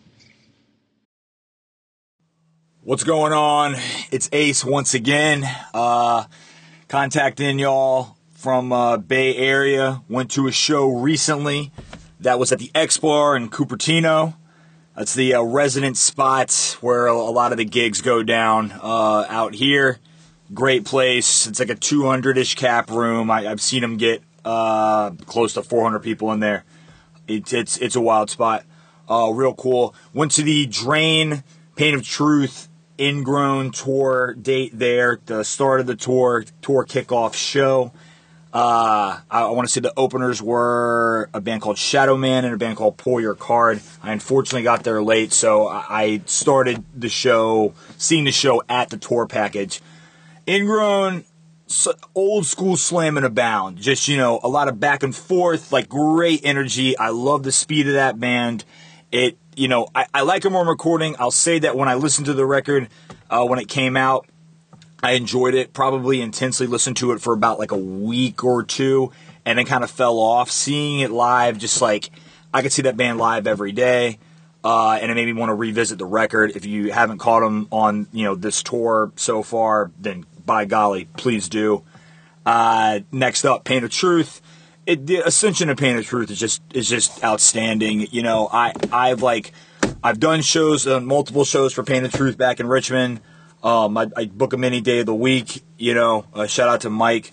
M: What's going on? It's Ace once again. Contacting y'all from Bay Area. Went to a show recently that was at the X Bar in Cupertino. That's the resident spot where a lot of the gigs go down out here. Great place. It's like a 200-ish cap room. I've seen them get close to 400 people in there. It's a wild spot. Real cool. Went to the Drain Pain of Truth Ingrown tour date there. The start of the tour kickoff show. I want to say the openers were a band called Shadow Man and a band called Pull Your Card. I unfortunately got there late, so I started the show, seeing the show at the tour package. Ingrown, old school slamming abound. Just, a lot of back and forth, like great energy. I love the speed of that band. I like them on recording. I'll say that when I listened to the record, when it came out, I enjoyed it, probably intensely listened to it for about like a week or two, and then kind of fell off. Seeing it live, just like, I could see that band live every day, and it made me want to revisit the record. If you haven't caught them on, this tour so far, then by golly, please do. Next up, Pain of Truth. The Ascension of Pain of Truth is just outstanding. I've done shows, multiple shows for Pain of Truth back in Richmond. I book them any day of the week, shout out to Mike.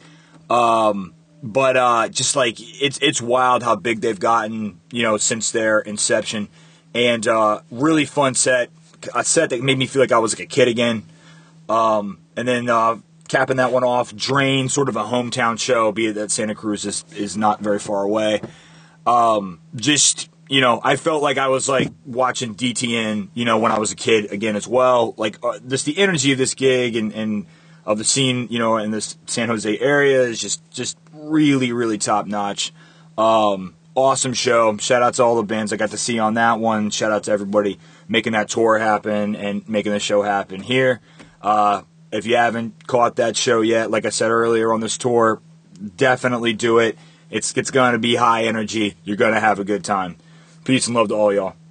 M: Just like, it's wild how big they've gotten, since their inception. And, really fun set, a set that made me feel like I was like a kid again. And then, capping that one off, Drain, sort of a hometown show, be it that Santa Cruz is not very far away. I felt like I was like watching DTN, when I was a kid again as well. Like just the energy of this gig and of the scene, in this San Jose area is just really, really top notch. Awesome show. Shout out to all the bands I got to see on that one. Shout out to everybody making that tour happen and making the show happen here. If you haven't caught that show yet, like I said earlier on this tour, definitely do it. It's going to be high energy. You're going to have a good time. Peace and love to all y'all.